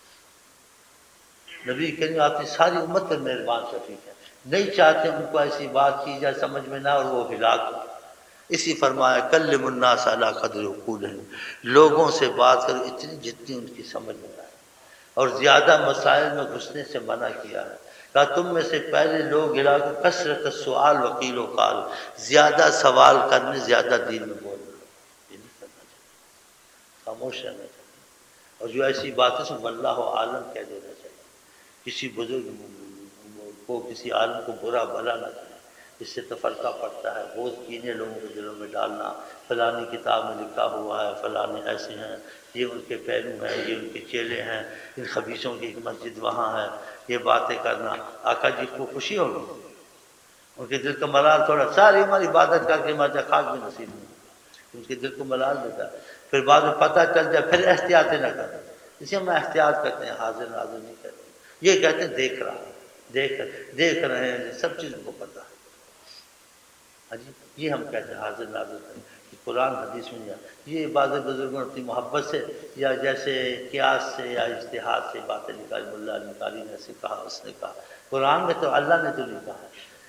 نبی کریم آپ کی ساری امت پر مہربان شفیق ہے، نہیں چاہتے ان کو ایسی بات کی جائے سمجھ میں نہ اور وہ ہلاک ہو، اسی فرمایا کلم الناس علی قدر عقولہم، لوگوں سے بات کرو اتنی جتنی ان کی سمجھ میں آئے، اور زیادہ مسائل میں گھسنے سے منع کیا ہے۔ کہا تم میں سے پہلے لوگ گرا کہ کثرت السؤال وقیل و قال، زیادہ سوال کرنے، زیادہ دین میں بولنا، یہ نہیں کرنا چاہیے، خاموش رہنا چاہیے، اور جو ایسی باتیں سے واللہ عالم کہہ دینا چاہیے، کسی بزرگ کو، کسی عالم کو برا بھلا نہ کرے، اس سے تفرقہ پڑتا ہے، بہت کینے لوگوں کے دلوں میں ڈالنا، فلانی کتاب میں لکھا ہوا ہے، فلانے ایسے ہیں، یہ ان کے پہلو ہیں، یہ ان کے چیلے ہیں، ان خبیثوں کی ایک مسجد وہاں ہے، یہ باتیں کرنا۔ آقا جی کو خوشی ہوگی، ان کے دل کا ملال تھوڑا، ساری عمر عبادت کر کے مرجع خاک بھی نصیب نہیں، ان کے دل کو ملال دیتا ہے، پھر بعد میں پتہ چل جائے پھر احتیاطیں نہ کریں، اسے ہم احتیاط کرتے ہیں، حاضر ناظر نہیں کرتے، یہ کہتے ہیں دیکھ رہا، دیکھ رہے ہیں، سب چیز کو پتہ ہے، ہاں جی، یہ ہم کہتے ہیں حاضر ناظر کریں، کہ قرآن حدیث میں نہیں، یہ بعض بزرگوں نے اپنی محبت سے یا جیسے قیاس سے یا اجتہاد سے باتیں نکالی، ملا علی قاری نے ایسے کہا، اس نے کہا، قرآن میں تو اللہ نے تو نہیں کہا،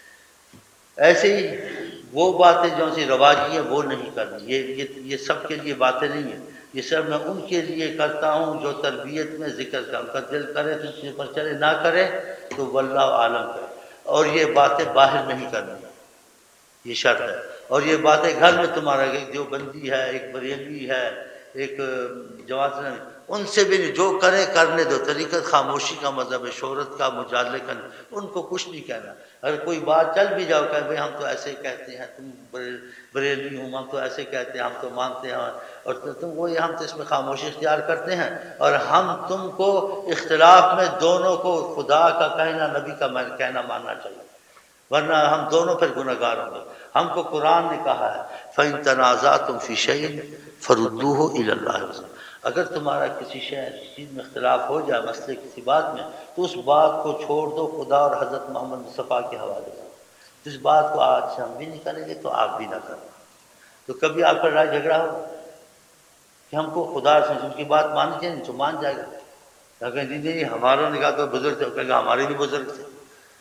ایسے ہی وہ باتیں جو سی رواجی ہیں وہ نہیں کرنی، یہ سب کے لیے باتیں نہیں ہیں، یہ سب میں ان کے لیے کرتا ہوں جو تربیت میں ذکر کا ان کا دل کرے تو چیز پر چلے، نہ کرے تو واللہ عالم کرے، اور یہ باتیں باہر نہیں کرنی، یہ شرط ہے، اور یہ باتیں گھر میں تمہارا، ایک دیوبندی ہے، ایک بریلوی ہے، ایک جماعت نے، ان سے بھی نہیں، جو کرے کرنے دو، طریقت خاموشی کا مذہب ہے، شہرت کا مجادلے کا نہیں، ان کو کچھ نہیں کہنا، اگر کوئی بات چل بھی جاؤ کہ بھائی ہم تو ایسے کہتے ہیں، تم بریلوی ہوں، ہم تو ایسے کہتے ہیں، ہم تو مانتے ہیں، اور تم وہ، ہم تو اس میں خاموشی اختیار کرتے ہیں، اور ہم تم کو اختلاف میں دونوں کو خدا کا کہنا، نبی کا کہنا ماننا چاہیے، ورنہ ہم دونوں پھر گنہگار ہوں گے۔ ہم کو قرآن نے کہا ہے فَإِن تَنَازَعْتُمْ فِي شَيْءٍ فَرُدُّوهُ إِلَى اللَّهِ وَالرَّسُولِ، اگر تمہارا کسی چیز میں اختلاف ہو جائے، مسئلے کسی بات میں، تو اس بات کو چھوڑ دو خدا اور حضرت محمد مصطفیٰ کے حوالے سے، جس بات کو آج سے ہم بھی نہیں کریں گے تو آپ بھی نہ کریں، تو کبھی آپ کا لڑائی جھگڑا ہو کہ ہم کو خدا سے ان کی بات ماننی چاہیے، نہیں تو مان جائے گا، اگر نہیں ہمارا نکاح تو بزرگ تھے، کہے گا ہمارے بھی بزرگ تھے،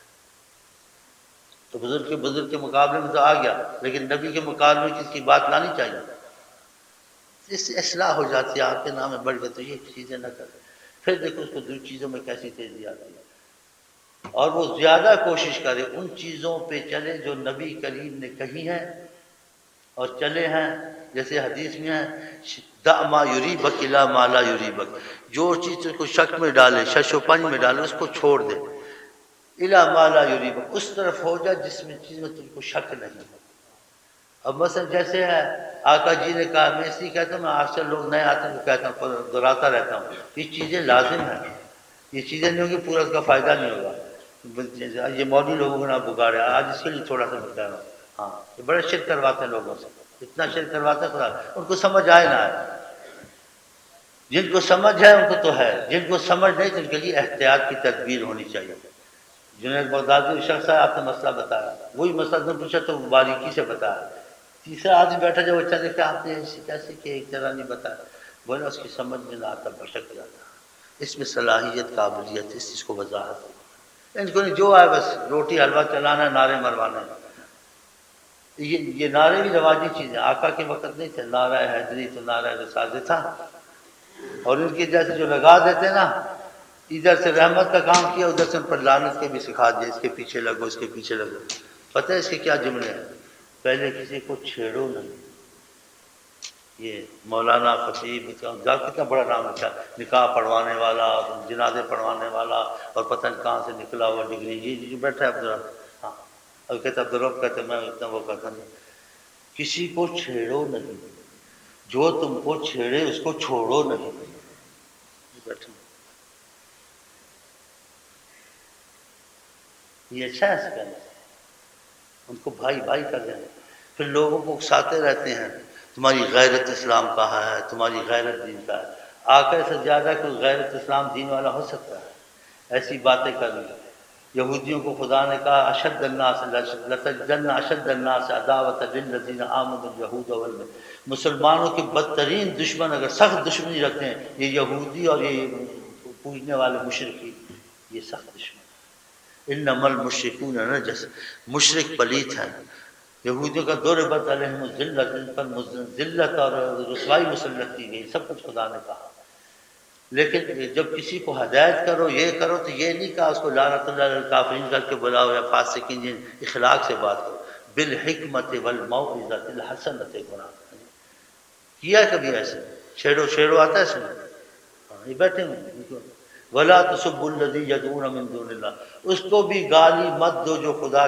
تو بزرگ کے مقابلے میں تو آ گیا، لیکن نبی کے مقابلے میں کسی کی بات لانی چاہیے، اس سے اصلاح ہو جاتی ہے، آپ کے نام میں بڑھ گئے، تو یہ چیزیں نہ کریں، پھر دیکھو اس کو دوسری چیزوں میں کیسی تیزی آتی ہے، اور وہ زیادہ کوشش کرے ان چیزوں پہ چلے جو نبی کریم نے کہی ہیں اور چلے ہیں، جیسے حدیث میں ہے دع ما یریبک الی ما لا یریبک، جو چیز کو شک میں ڈالے، شش و پنج میں ڈالے، اس کو چھوڑ دے، الی ما لا یریبک، اس طرف ہو جا جس میں چیز میں تم کو شک نہیں ہے۔ اب مثلا جیسے ہے آقا جی نے کہا، میں اس لیے کہتا ہوں، میں آج سے لوگ نئے آتے ہیں تو کہتا ہوں، دہراتا رہتا ہوں، یہ چیزیں لازم ہیں، یہ چیزیں نہیں ہوگی پورا اس کا فائدہ نہیں ہوگا، یہ مولوی لوگوں کو نہ بگاڑے، آج اس کے لیے تھوڑا سا بتا رہا ہوں، ہاں یہ بڑے شرک کرواتے ہیں لوگوں سے، اتنا شرک کرواتے ہیں خدا، ان کو سمجھ آئے نہ آئے، جن کو سمجھ ہے ان کو تو ہے، جن کو سمجھ نہیں تو ان کے لیے احتیاط کی تدبیر ہونی چاہیے۔ جنید بغدادی شخص ہے، آپ نے مسئلہ بتایا، وہی مسئلہ نے پوچھا تو باریکی سے بتایا، تیسرا آدمی بیٹھا جب اچھا دیکھا، آپ نے ایسی کیسے کہ ایک طرح نہیں بتایا، بولا اس کی سمجھ میں نہ آتا، بھٹک جاتا، اس میں صلاحیت قابلیت، اس چیز کو وضاحت، ان کو نہیں جو آئے بس روٹی حلوہ چلانا، نعرے مروانا، یہ نعرے بھی رواجی چیزیں، آقا کے وقت نہیں تھے، نعرہ حیدری تو نعرہ رسالے تھا، اور ان کے جیسے جو لگا دیتے نا، ادھر سے رحمت کا کام کیا، ادھر سے ان پر لعنت کے بھی سکھا دیا، اس کے پیچھے لگو، اس کے پیچھے لگو، پتہ ہے اس کے کیا جملے ہیں، پہلے کسی کو چھیڑو نہیں، یہ مولانا خطیب کتنا بڑا نام رکھا، نکاح پڑھوانے والا، جنازے پڑھوانے والا، اور پتہ نہیں کہاں سے نکلا ہوا ڈگری، یہ جو بیٹھا ہے عبدالرب، ہاں اب کہتا عبدالرب کہتے میں اتنا وہ کرتا نہیں، کسی کو چھیڑو نہیں، جو تم کو چھیڑے اس کو چھوڑو نہیں، بیٹھا یہ اچھا ہے اس کا، ان کو بھائی بھائی کر دیں، پھر لوگوں کو اکساتے رہتے ہیں، تمہاری غیرت اسلام کہا ہے، تمہاری غیرت دین کا ہے، آقا سے زیادہ کوئی غیرت اسلام دین والا ہو سکتا ہے؟ ایسی باتیں کرنی، یہودیوں کو خدا نے کہا اشد الناس لتجدن اشد الناس عداوۃ للذین آمنوا الیہود والمسلمین، مسلمانوں کے بدترین دشمن اگر سخت دشمنی رکھتے ہیں یہ یہودی اور یہ پوجنے والے مشرکین، یہ سخت دشمن، انما المشرکون نجس، مشرک پلیت ہیں، یہودیوں کا ضربت علیہم الذلت، ان پر ذلت اور رسوائی مسلط کی گئی، سب کچھ خدا نے کہا۔ لیکن جب کسی کو ہدایت کرو، یہ کرو، تو یہ نہیں کہا اس کو لعنت اللہ علی الکافرین کر کے بلاؤ یا فاسقین، اخلاق سے بات کرو، بالحکمت والموعظۃ الحسنۃ قرآن کیا کبھی ایسے شیرو آتا ہے اس میں؟ ہاں، یہ بیٹھے ہوئے ولا تسبوا الذی یدعون من دون اللہ، اس کو بھی گالی مت دو جو خدا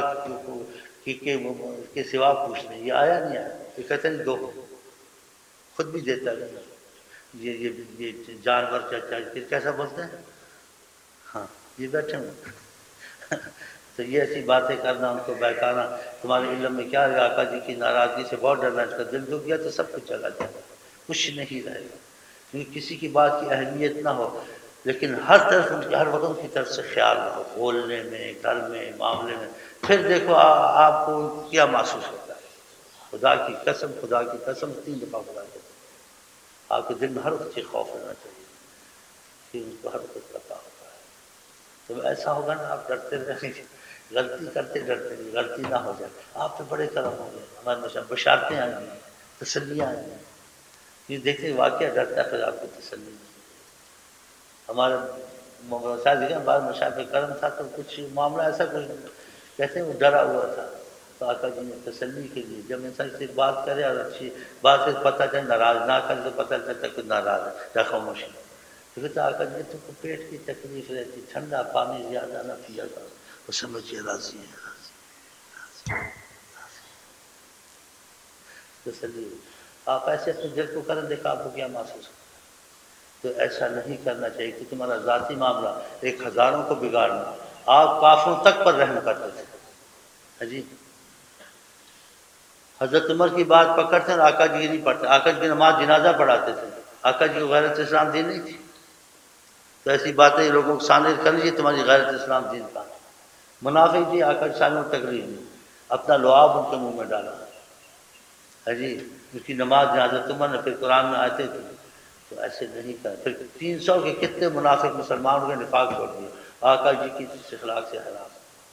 کے سوا پوچھتے ہیں۔ یہ آیا نہیں آیا، یہ کہتے ہیں دو، خود بھی دیتا ہے یہ جانور کیسا بولتے ہیں؟ ہاں، یہ بیٹھے ہوئے تو یہ ایسی باتیں کرنا ان کو بہکانا، تمہارے علم میں کیا ہے؟ آقا جی کی ناراضگی سے بہت ڈرنا، اس کا دل دکھ گیا تو سب کچھ چلا جائے گا، کچھ نہیں رہے گا، کیونکہ کسی کی بات کی اہمیت نہ ہو، لیکن ہر طرف ان کی، ہر وقت ان کی طرف سے خیال رہو، بولنے میں، گھر میں، معاملے میں، پھر دیکھو آپ کو کیا محسوس ہوتا ہے۔ خدا کی قسم، خدا کی قسم، 3 دفعہ خدا کی قسم، آپ کے دل میں ہر وقت یہ خوف ہونا چاہیے کہ ان کو ہر وقت پتا ہوتا ہے۔ تو ایسا ہوگا نا، آپ ڈرتے رہیں گے، غلطی کرتے ڈرتے رہیں، غلطی نہ ہو جائے، آپ پہ بڑے کرم ہوں گے، ہمارے بشارتیں آئیں گی، تسلیاں آئیں گی۔ یہ دیکھیں واقعہ ڈرتا ہے، پھر آپ کی تسلی۔ ہمارے شاید دیکھیں بعض مشاہد کرم تھا تو کچھ معاملہ ایسا کچھ کہتے ہیں وہ ڈرا ہوا تھا، تو آقا جی نے تسلی کے لیے جب انسان سے بات کرے اور اچھی بات سے پتہ چلے، ناراض نہ کرے تو پتہ چلتا ہے کہ ناراض ہے یا خاموش ہے، تو کہتے آقا جی تم کو پیٹ کی تکلیف رہتی، ٹھنڈا پانی زیادہ نہ پیا کرو، وہ سمجھیے راضی ہے، تسلی۔ آپ ایسے اپنے دل کو کریں، دیکھا آپ کو کیا محسوس ہو۔ تو ایسا نہیں کرنا چاہیے کہ تمہارا ذاتی معاملہ ایک ہزاروں کو بگاڑنا۔ آپ کافروں تک پر رحم کرتے تھے، ہاں جی، حضرت عمر کی بات پکڑتے ہیں، آقا جی نہیں پڑھتے، آقا جی کی نماز جنازہ پڑھاتے تھے، آقا جی کو غیرت اسلام دین نہیں تھی، تو ایسی باتیں لوگوں کو سامنے کر لیجیے، تمہاری غیرت اسلام دین کا منافق جی، آقا جی سامنے تقریر نہیں، اپنا لعاب ان کے منہ میں ڈالا ہے جی، اس کی نماز حضرت عمر نے پھر قرآن میں آتے تھے، تو ایسے نہیں کر، پھر 300 کے کتنے منافق مسلمانوں کے نفاق چھوڑ دیے، آقا جی کی اخلاق سے حرام۔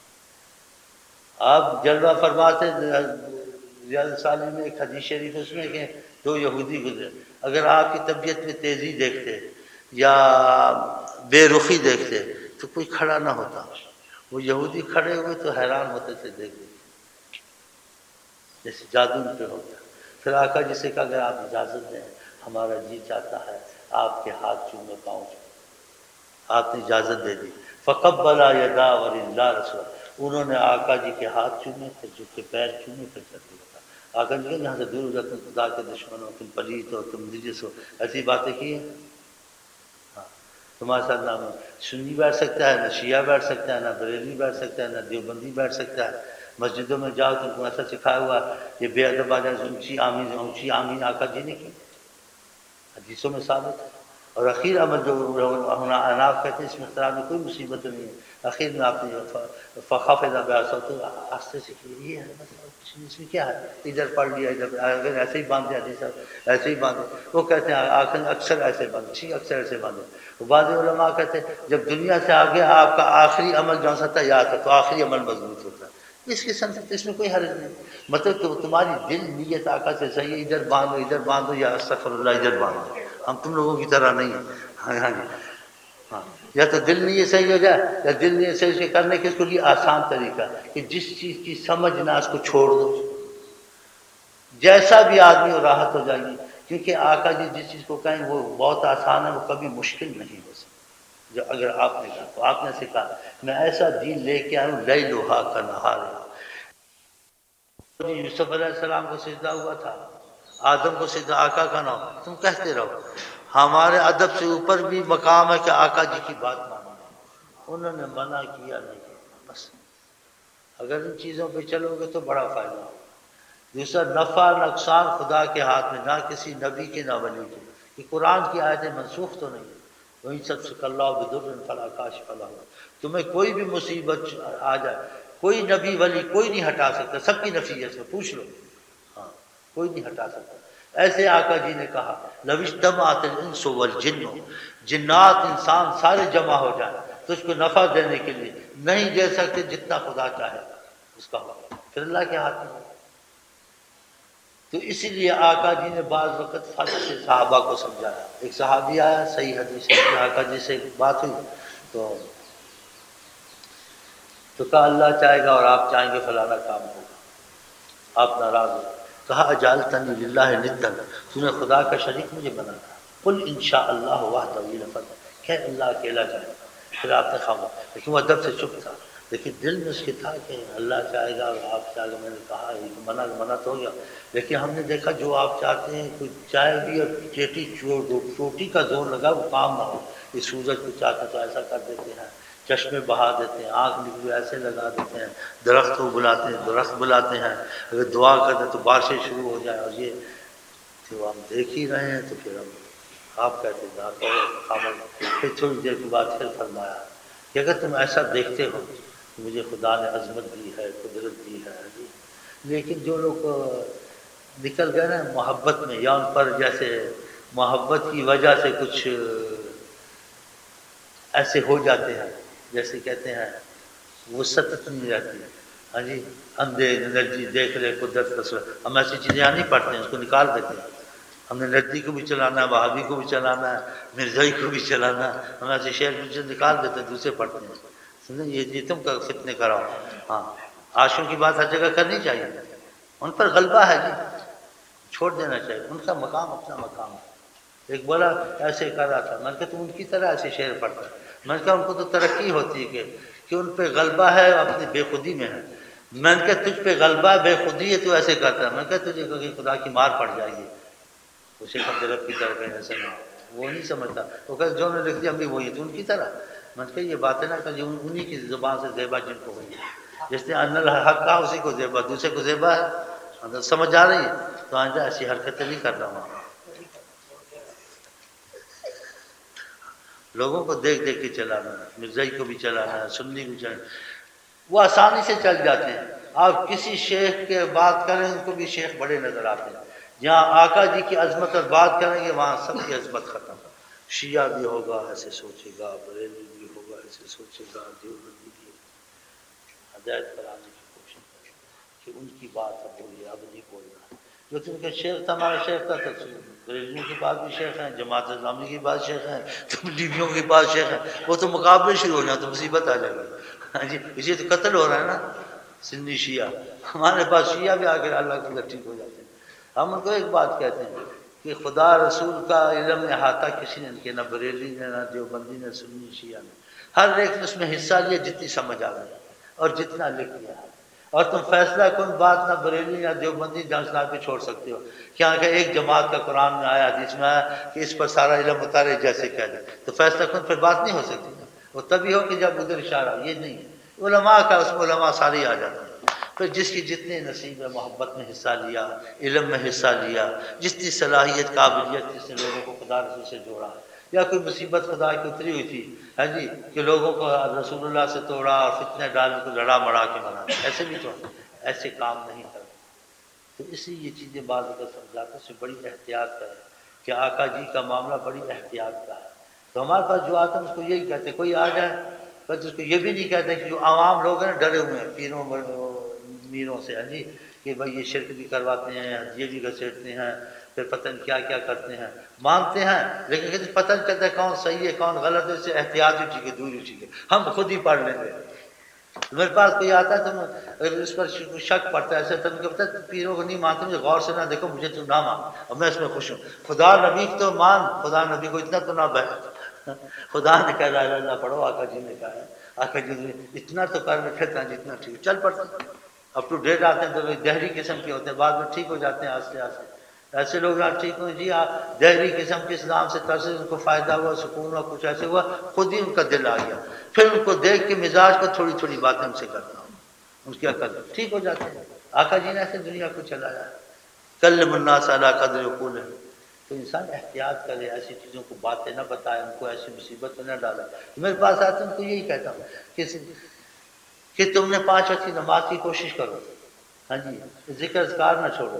آپ جلوہ فرماتے ریاض صالحین میں ایک حدیث شریف اس میں کہ 2 یہودی گزرے، اگر آپ کی طبیعت میں تیزی دیکھتے یا بے رخی دیکھتے تو کوئی کھڑا نہ ہوتا، وہ یہودی کھڑے ہوئے تو حیران ہوتے تھے دیکھتے، جیسے جادو ان پہ ہوتا۔ پھر آقا جی سے کہا اگر آپ اجازت دیں، ہمارا جی چاہتا ہے آپ کے ہاتھ چومے، پاؤں چومے، آپ نے اجازت دے دی، فقبل یدا ورضا رسول، انہوں نے آقا جی کے ہاتھ چومے، پھر جھک کے پیر چومے، پھر چلتے بتا، آقا جی کہ یہاں سے دور ہو جاتے، تم خدا کے دشمن ہو، تم پلیت ہو، تم نجس ہو، ایسی باتیں کی ہیں۔ ہاں، تمہارے ساتھ نہ سنی بیٹھ سکتا ہے، نہ شیعہ بیٹھ سکتا ہے، نہ بریلوی بیٹھ سکتا ہے، نہ دیوبندی بیٹھ سکتا ہے، مسجدوں میں جاؤ تم کو ایسا سکھایا ہوا، یہ بے ادب آ جائے، اونچی آمین آقا جی نے کی، حدیثوں میں ثابت ہے۔ اور اخیر عمل جو ہونا اناف کہتے ہیں، اس میں اختلاف میں کوئی مصیبت نہیں ہے، اخیر میں آپ نے فخافض بصوت، آہستہ سے کیا، یہ ہے بس، کچھ نہیں، اس میں کیا ہے، ادھر پڑھ لیا، ادھر اگر ایسے ہی باندھے حدیث ایسے ہی باندھے، وہ کہتے ہیں آخر اکثر ایسے باندھے، ٹھیک، اکثر ایسے باندھے۔ بعض علماء کہتے ہیں جب دنیا سے آگے آپ کا آخری عمل جو سا تیار تھا تو آخری عمل مضبوط ہوتا ہے، اس قسم سے اس میں کوئی حرج نہیں، مطلب کہ تمہاری دل نیت آقا سے صحیح ہے، ادھر باندھو، ادھر باندھو، یا استغفر اللہ ادھر باندھو، ہم تم لوگوں کی طرح نہیں ہیں، ہاں ہاں جی، ہاں، یا تو دل نیت صحیح ہو جائے، یا دل نیت صحیح سے کرنے کے اس کو لیے آسان طریقہ کہ جس چیز کی سمجھ نہ اس کو چھوڑ دو، جیسا بھی آدمی ہو راحت ہو جائے گی، کیونکہ آقا جی جس چیز کو کہیں وہ بہت آسان ہے، وہ کبھی مشکل نہیں ہو سکتا۔ جو اگر آپ نے کہا تو آپ نے سکھا، میں ایسا دین لے کے آیا ہوں، لیلھا کنہار، یوسف علیہ السلام کو سجدہ ہوا تھا، آدم کو سجدہ، آقا کا نام، تم کہتے رہو، ہمارے ادب سے اوپر بھی مقام ہے کہ آقا جی کی بات مانو، انہوں نے منع کیا نہیں، بس اگر ان چیزوں پہ چلو گے تو بڑا فائدہ ہوگا۔ دوسرا، نفع نقصان خدا کے ہاتھ میں، نہ کسی نبی کے نہ ولی کے، کہ قرآن کی آیتیں منسوخ تو نہیں، وہیں سب سے اللہ بدر فلا کاشف لہ، تمہیں کوئی بھی مصیبت آ جائے، کوئی نبی ولی کوئی نہیں ہٹا سکتا، سب کی نفی ہے، اس میں پوچھ لو، ہاں، کوئی نہیں ہٹا سکتا۔ ایسے آقا جی نے کہا لو اجتمعت الانس والجن، جنات انسان سارے جمع ہو جائیں تو اس کو نفع دینے کے لیے نہیں دے سکتے جتنا خدا چاہے گا، اس کا حکم پھر اللہ کے ہاتھ میں ہے۔ تو اسی لیے آقا جی نے بعض وقت فرق سے صحابہ کو سمجھایا. ایک صحابی آیا، صحیح حدیث ہے کہ آقا جی سے بات ہوئی تو کہا اللہ چاہے گا اور آپ چاہیں گے فلانا کام ہوگا، آپ ناراض ہو. کہا اجعلتنی للہ ندا، تو نے خدا کا شریک مجھے بنا تھا. قل ان شاء اللہ وحدہ لا فرد، کہ اللہ اکیلا چاہے گا. پھر آپ نے خاموش، لیکن وہ ادب سے چپ تھا، لیکن دل میں اس کے تھا کہ اللہ چاہے گا اور آپ چاہے گا. میں نے کہا یہ منع تو ہو گیا، لیکن ہم نے دیکھا جو آپ چاہتے ہیں کوئی چائے بھی اور چوٹی کا زور لگا وہ کام نہ ہو. اس سورج کو چاہتے تو ایسا کر دیتے ہیں، چشمے بہا دیتے ہیں، آنکھ نکلو ایسے لگا دیتے ہیں، درخت کو بلاتے ہیں، درخت بلاتے ہیں، اگر دعا کرتے تو بارشیں شروع ہو جائیں. اور یہ جو ہم دیکھ ہی رہے ہیں تو پھر ہم آپ کہتے ہیں خاموش. پھر تھوڑی دیر کے بعد پھر فرمایا کہ اگر تم ایسا دیکھتے ہو تو مجھے خدا نے عظمت دی ہے، قدرت دی ہے. لیکن جو لوگ نکل گئے نا محبت میں، یا ان پر جیسے محبت کی وجہ سے کچھ ایسے ہو جاتے ہیں، جیسے کہتے ہیں وسعت اتنی رہتی ہے. ہاں جی، اندھے انرجی دیکھ رہے قدرت کا سر. ہم ایسی چیزیں یہاں نہیں پڑھتے ہیں، اس کو نکال دیتے ہیں. ہم نے ندی کو بھی چلانا ہے، وہابی کو بھی چلانا ہے، مرزائی کو بھی چلانا ہے. ہم ایسے شعر پیچھے نکال دیتے ہیں، دوسرے پڑھتے ہیں. سمجھیں یہ تم کا فتنے کراؤ. ہاں، عاشقوں کی بات ہر جگہ کرنی چاہیے، ان پر غلبہ ہے جی، چھوڑ دینا چاہیے. ان کا مقام اپنا مقام ہے. ایک بولا ایسے کر رہا تھا، میں نے کہا تم ان کی طرح ایسے شعر پڑھتا ہے. میں نے کہا ان کو تو ترقی ہوتی ہے کہ ان پہ غلبہ ہے، اپنی بے خودی میں ہے. میں نے کہا تجھ پہ غلبہ ہے، بے خودی ہے، تو ایسے کرتا ہے. میں نے کہا تجھے کبھی خدا کی مار پڑ جائے گی، اسے قدرت کی طرف ایسے نہ ہو. وہ نہیں سمجھتا، وہ کہتے جو نے لکھ دیا ہم بھی وہی تو ان کی طرح. میں نے کہا یہ باتیں نہ کہ انہی کی زبان سے زیبا جن کو ہوئی، جس نے ان الحق کہا اسی کو زیبا، دوسرے کو زیبا ہے. سمجھ آ رہی ہے؟ تو آئندہ ایسی حرکتیں نہیں کر رہا ہوں. لوگوں کو دیکھ دیکھ کے چلانا ہے، مرزائی کو بھی چلانا ہے، سنی کو چلانا ہے. وہ آسانی سے چل جاتے ہیں. آپ کسی شیخ کے بات کریں ان کو بھی شیخ بڑے نظر آتے ہیں. جہاں آقا جی کی عظمت اور بات کریں گے وہاں سب کی عظمت ختم. شیعہ بھی ہوگا ایسے سوچے گا، بریلوی بھی ہوگا ایسے سوچے گا، دیوبندی بھی ہدایت کرانے کی کوشش کرے کہ ان کی بات اب بولیے، اب نہیں بولنا. جو تم کے شیخ تھا ہمارا شیخ تھا، تو بریلویوں کی بات بھی شیخ ہیں، جماعت اسلامی کی بات شیخ ہیں، تبلیغیوں کی بات شیخ ہیں. وہ تو مقابلے شروع ہو جائیں تو مصیبت آ جائے گی. ہاں جی، اسی تو قتل ہو رہا ہے نا سنی شیعہ. ہمارے پاس شیعہ بھی آ کے اللہ کی ٹھیک ہو جاتے ہیں. ہم ان کو ایک بات کہتے ہیں کہ خدا رسول کا علم احاطہ کسی نے نہیں کیا، نہ بریلی نے، نہ دیوبندی نے، سنی شیعہ نے. ہر ایک نے اس میں حصہ لیا جتنی سمجھ آ گئی اور جتنا لکھ لیا. اور تم فیصلہ کن بات نہ بریلی نہ دیوبندی جانچنا پہ چھوڑ سکتے ہو. کیا کہ ایک جماعت کا قرآن میں آیا، حدیث میں آیا کہ اس پر سارا علم اتارے جیسے کہہ دیں، تو فیصلہ کن پھر بات نہیں ہو سکتی. وہ تبھی ہو کہ جب ادھر اشارہ. یہ نہیں ہے علماء کا، اس میں علماء سارے آ جاتے ہیں. پھر جس کی جتنے نصیب ہے، محبت میں حصہ لیا، علم میں حصہ لیا، جتنی صلاحیت قابلیت جس نے لوگوں کو خدا رسول سے جوڑا، یا کوئی مصیبت خدا کی اتری ہوئی تھی ہے جی کہ لوگوں کو رسول اللہ سے توڑا اور فتنے ڈال کو لڑا مڑا کے منا، ایسے بھی تو ایسے کام نہیں کرتے. تو اسی یہ چیزیں بعض اگر سمجھاتے سے بڑی احتیاط کریں کہ آقا جی کا معاملہ بڑی احتیاط کا ہے. تو ہمارے پاس جو آتے ہیں اس کو یہی کہتے ہیں، کوئی آ جائے بس اس کو یہ بھی نہیں کہتے کہ جو عوام لوگ ہیں ڈرے ہوئے ہیں پیروں میروں سے، ہاں جی کہ بھائی یہ شرک بھی کرواتے ہیں، یہ بھی گھسیٹتے ہیں، پھر پتہ نہیں کیا کیا کرتے ہیں. مانتے ہیں لیکن کہتے پتہ نہیں چلتا کون صحیح ہے کون غلط ہے. اس سے احتیاط ہی ٹھیک ہے، دور ہی ٹھیک ہے، ہم خود ہی پڑھ لیں گے. میرے پاس کوئی آتا ہے تو اگر اس پر شک پڑتا ہے ایسے تو مجھے پتا ہے پیروں کو نہیں مانتے، مجھے غور سے نہ دیکھو، مجھے تو نہ مان اور میں اس میں خوش ہوں. خدا نبی تو مان، خدا نبی کو اتنا تو نہ بہت. خدا نے کہا لا الہ الا اللہ پڑھو، آقا جی نے کہا ہے، آقا جی نے اتنا تو کر رکھا جتنا ٹھیک چل پڑتا. اپ ٹو ڈیٹ آتے ہیں تو دہری قسم کے ہوتے ہیں، بعد میں ٹھیک ہو جاتے ہیں آہستہ آہستہ. ایسے لوگ یہاں ٹھیک ہوئے جی دہری قسم کے اسلام سے ترس ان کو فائدہ ہوا، سکون ہوا، کچھ ایسے ہوا، خود ہی ان کا دل آ گیا. پھر ان کو دیکھ کے مزاج کو تھوڑی تھوڑی باتیں ان سے کرتا ہوں، ان کی عقل ٹھیک ہو جاتے ہیں. آقا جی نے ایسے دنیا کو چلایا. کلم الناس علی قدر عقولہم. تو انسان احتیاط کرے، ایسی چیزوں کو باتیں نہ بتائے، ان کو ایسی مصیبت میں نہ ڈالے. میرے پاس آتے ہیں ان کو یہی کہتا ہوں کہ تم نے 5 وقت کی نماز کی کوشش کرو، ہاں جی ذکر اذکار نہ چھوڑو،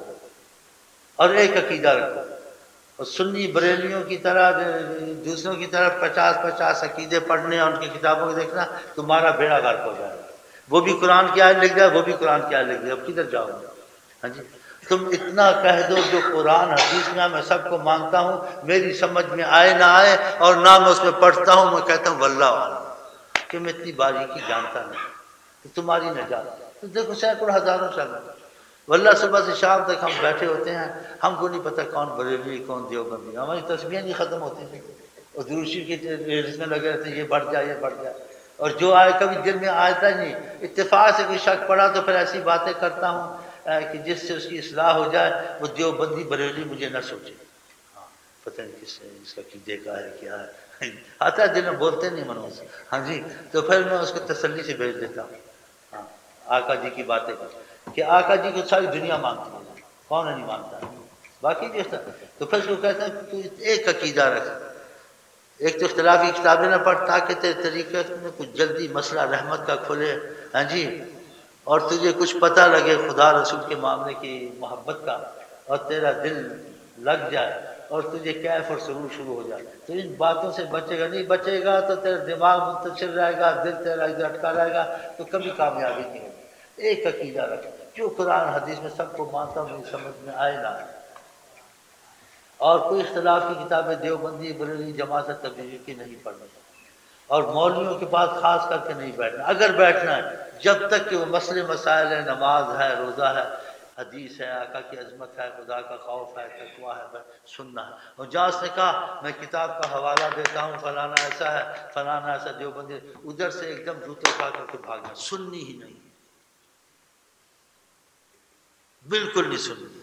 اور ایک عقیدہ رکھو. اور سنی بریلیوں کی طرح دوسروں کی طرح 50 عقیدے پڑھنے اور ان کی کتابوں کو دیکھنا تمہارا بیڑا غرق ہو جائے گا. وہ بھی قرآن کی آیت لکھ دیا، وہ بھی قرآن کی آیت لکھ دیا، اب کدھر جاؤ گے؟ ہاں جی تم اتنا کہہ دو جو قرآن حدیث میں میں سب کو مانتا ہوں، میری سمجھ میں آئے نہ آئے اور نہ میں اس میں پڑھتا ہوں، میں کہتا ہوں واللہ عالم کہ میں اتنی باریکی جانتا نہیں، تو تمہاری نجات تو دیکھو سینکڑوں ہزاروں سال واللہ صبح سے شام تک ہم بیٹھے ہوتے ہیں، ہم کو نہیں پتہ کون بریلوی کون دیوبندی، ہماری تسبیحیں نہیں ختم ہوتی تھیں اور درود شریف کی اس میں لگے رہتے ہیں یہ بڑھ جائے یہ بڑھ جائے، اور جو آئے کبھی دل میں آتا ہی نہیں، اتفاق سے کوئی شک پڑا تو پھر ایسی باتیں کرتا ہوں کہ جس سے اس کی اصلاح ہو جائے، وہ دیوبندی بریلوی مجھے نہ سوچے، ہاں پتہ نہیں کس اس کا عقیدے کا ہے کیا ہے، آتا ہے دل میں بولتے نہیں منوں سے، ہاں جی، تو پھر میں اس کو تسلی سے بھیج دیتا ہوں، ہاں آقا جی کی باتیں کر کہ آقا جی کو ساری دنیا مانتی ہے، کون نہیں مانتا ہے، باقی جو تو پھر اس کو کہتے ہیں تو ایک عقیدہ رکھ، ایک تو اختلافی کتابیں نہ پڑھ تاکہ تیرے طریقے میں کچھ جلدی مسئلہ رحمت کا کھلے، ہاں جی، اور تجھے کچھ پتہ لگے خدا رسول کے معاملے کی محبت کا، اور تیرا دل لگ جائے اور تجھے کیف اور سرور شروع ہو جائے، تو ان باتوں سے بچے گا، نہیں بچے گا تو تیرا دماغ منتشر رہے گا، دل تیرا ادھر اٹکا رہے گا، تو کبھی کامیابی نہیں ہوگی۔ ایک عقیدہ رکھ، جو قرآن حدیث میں سب کو مانتا ہوں میری سمجھ میں آئے نہ آئے، اور کوئی اختلاف کی کتابیں دیوبندی بریلوی جماعت تبلیغی کی نہیں پڑھنی، اور مولویوں کے پاس خاص کر کے نہیں بیٹھنا، اگر بیٹھنا ہے جب تک کہ وہ مسئلے مسائل ہے، نماز ہے، روزہ ہے، حدیث ہے، آقا کی عظمت ہے، خدا کا خوف ہے، تقویٰ ہے، سننا ہے، اور جہاں اس نے کہا میں کتاب کا حوالہ دیتا ہوں فلانا ایسا ہے فلانا ایسا دیوبندی، ادھر سے ایک دم جوتے اٹھا کر کے بھاگنا، سننی ہی نہیں، بالکل نہیں سننی،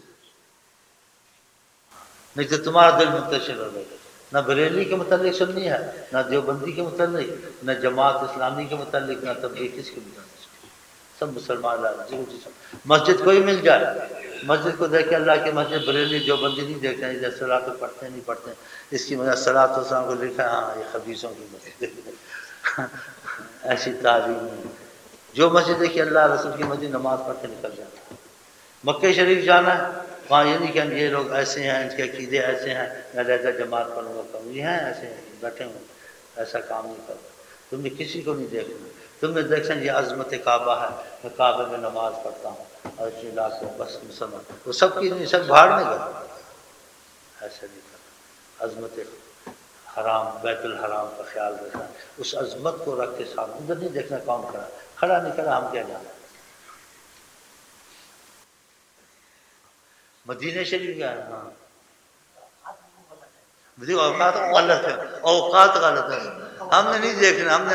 نہیں تو تمہارا دل منتشر ہو جائے گا، نہ بریلی کے متعلق سننی ہے، نہ دیوبندی کے متعلق، نہ جماعت اسلامی کے متعلق، نہ تبلیغ کس کے متعلق، سب مسلمان مسجد کوئی مل جائے، مسجد کو دیکھ کے اللہ کی مسجد بریلی دیوبندی نہیں دیکھتے ہیں، ادھر صلاۃ تو پڑھتے نہیں پڑھتے، اس کی وجہ صلاۃ والسلام کو لکھا ہے، ہاں یہ خبیثوں کی مسجد ایسی تعلیم نہیں، جو مسجد دیکھی اللہ رسول کی مسجد نماز پڑھ کے نکل جاتا ہے۔ مکہ شریف جانا ہے، وہاں یہ نہیں کہ یہ لوگ ایسے ہیں، ان کے عقیدے ایسے ہیں، میں لہذا جماعت پڑھوں گا، کروں، یہ ہیں ایسے ہیں بیٹھے ہوئے، ایسا کام نہیں کرو، تم نے کسی کو نہیں دیکھنا، تم نے دیکھنا یہ عظمت کعبہ ہے، میں کعبے میں نماز پڑھتا ہوں اور چلا کے بس مسلمان، وہ سب کی نہیں، سب بھاڑ میں گئے، ایسا نہیں کرنا، عظمت حرام بیت الحرام کا خیال رکھنا، اس عظمت کو رکھ کے سامنے، ادھر نہیں دیکھنا کون کھڑا، کھڑا نہیں کھڑا ہم کیا جانا۔ مدینہ شریف گیا ہے، ہاں اوقات غلط ہے، اوقات غلط ہے، ہم نے نہیں دیکھنا، ہم نے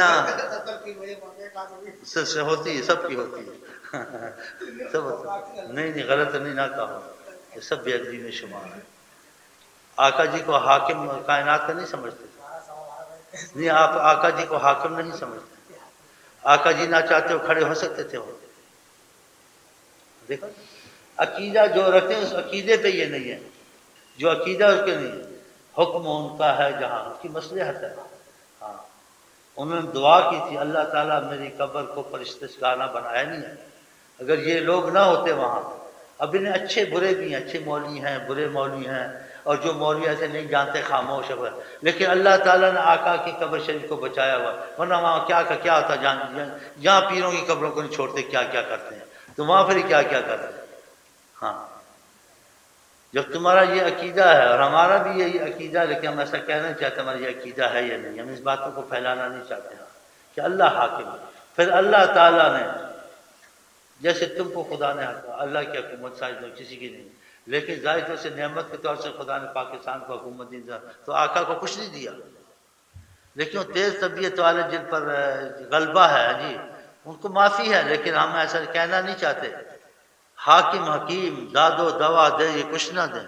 ہوتی ہے، سب کی ہوتی ہے، سب نہیں نہیں غلط نہیں نہ کہو، یہ سب بے ادبی میں شمار ہے۔ آقا جی کو حاکم کائنات کا نہیں سمجھتے، نہیں آپ آقا جی کو حاکم نہیں سمجھتے، آقا جی نہ چاہتے وہ کھڑے ہو سکتے تھے، وہ دیکھو عقیدہ جو رکھتے ہیں اس عقیدے پہ یہ نہیں ہے، جو عقیدہ اس کے نہیں، حکم ان کا ہے جہاں اس کی مصلحت ہے، ہاں انہوں نے دعا کی تھی اللہ تعالیٰ میری قبر کو پرستشگاہ بنایا نہیں ہے، اگر یہ لوگ نہ ہوتے وہاں، اب انہیں اچھے برے بھی ہیں، اچھے مولوی ہیں برے مولوی ہیں، اور جو مولوی ایسے نہیں جانتے خاموش ہے، لیکن اللہ تعالیٰ نے آقا کی قبر شریف کو بچایا ہوا، ورنہ وہاں کیا ہوتا جہاں پیروں کی قبروں کو نہیں چھوڑتے کیا کیا کرتے ہیں، تو وہاں پھر کیا کیا کرتے ہیں، ہاں جب تمہارا یہ عقیدہ ہے اور ہمارا بھی یہی عقیدہ ہے، لیکن ہم ایسا کہنا نہیں چاہتے ہمارا یہ عقیدہ ہے یا نہیں، ہم اس باتوں کو پھیلانا نہیں چاہتے ہیں کہ اللہ حاکم ہے، پھر اللہ تعالیٰ نے جیسے تم کو خدا نے اللہ کی حکومت سائز میں کسی کی نہیں، لیکن ظاہر طور سے نعمت کے طور سے خدا نے پاکستان کو حکومت دی، تو آقا کو کچھ نہیں دیا، لیکن وہ تیز طبیعت والے جن پر غلبہ ہے جی ان کو معافی ہے، لیکن ہم ایسا کہنا نہیں چاہتے، حاکم حکیم داد و دوا دے یہ کچھ نہ دیں،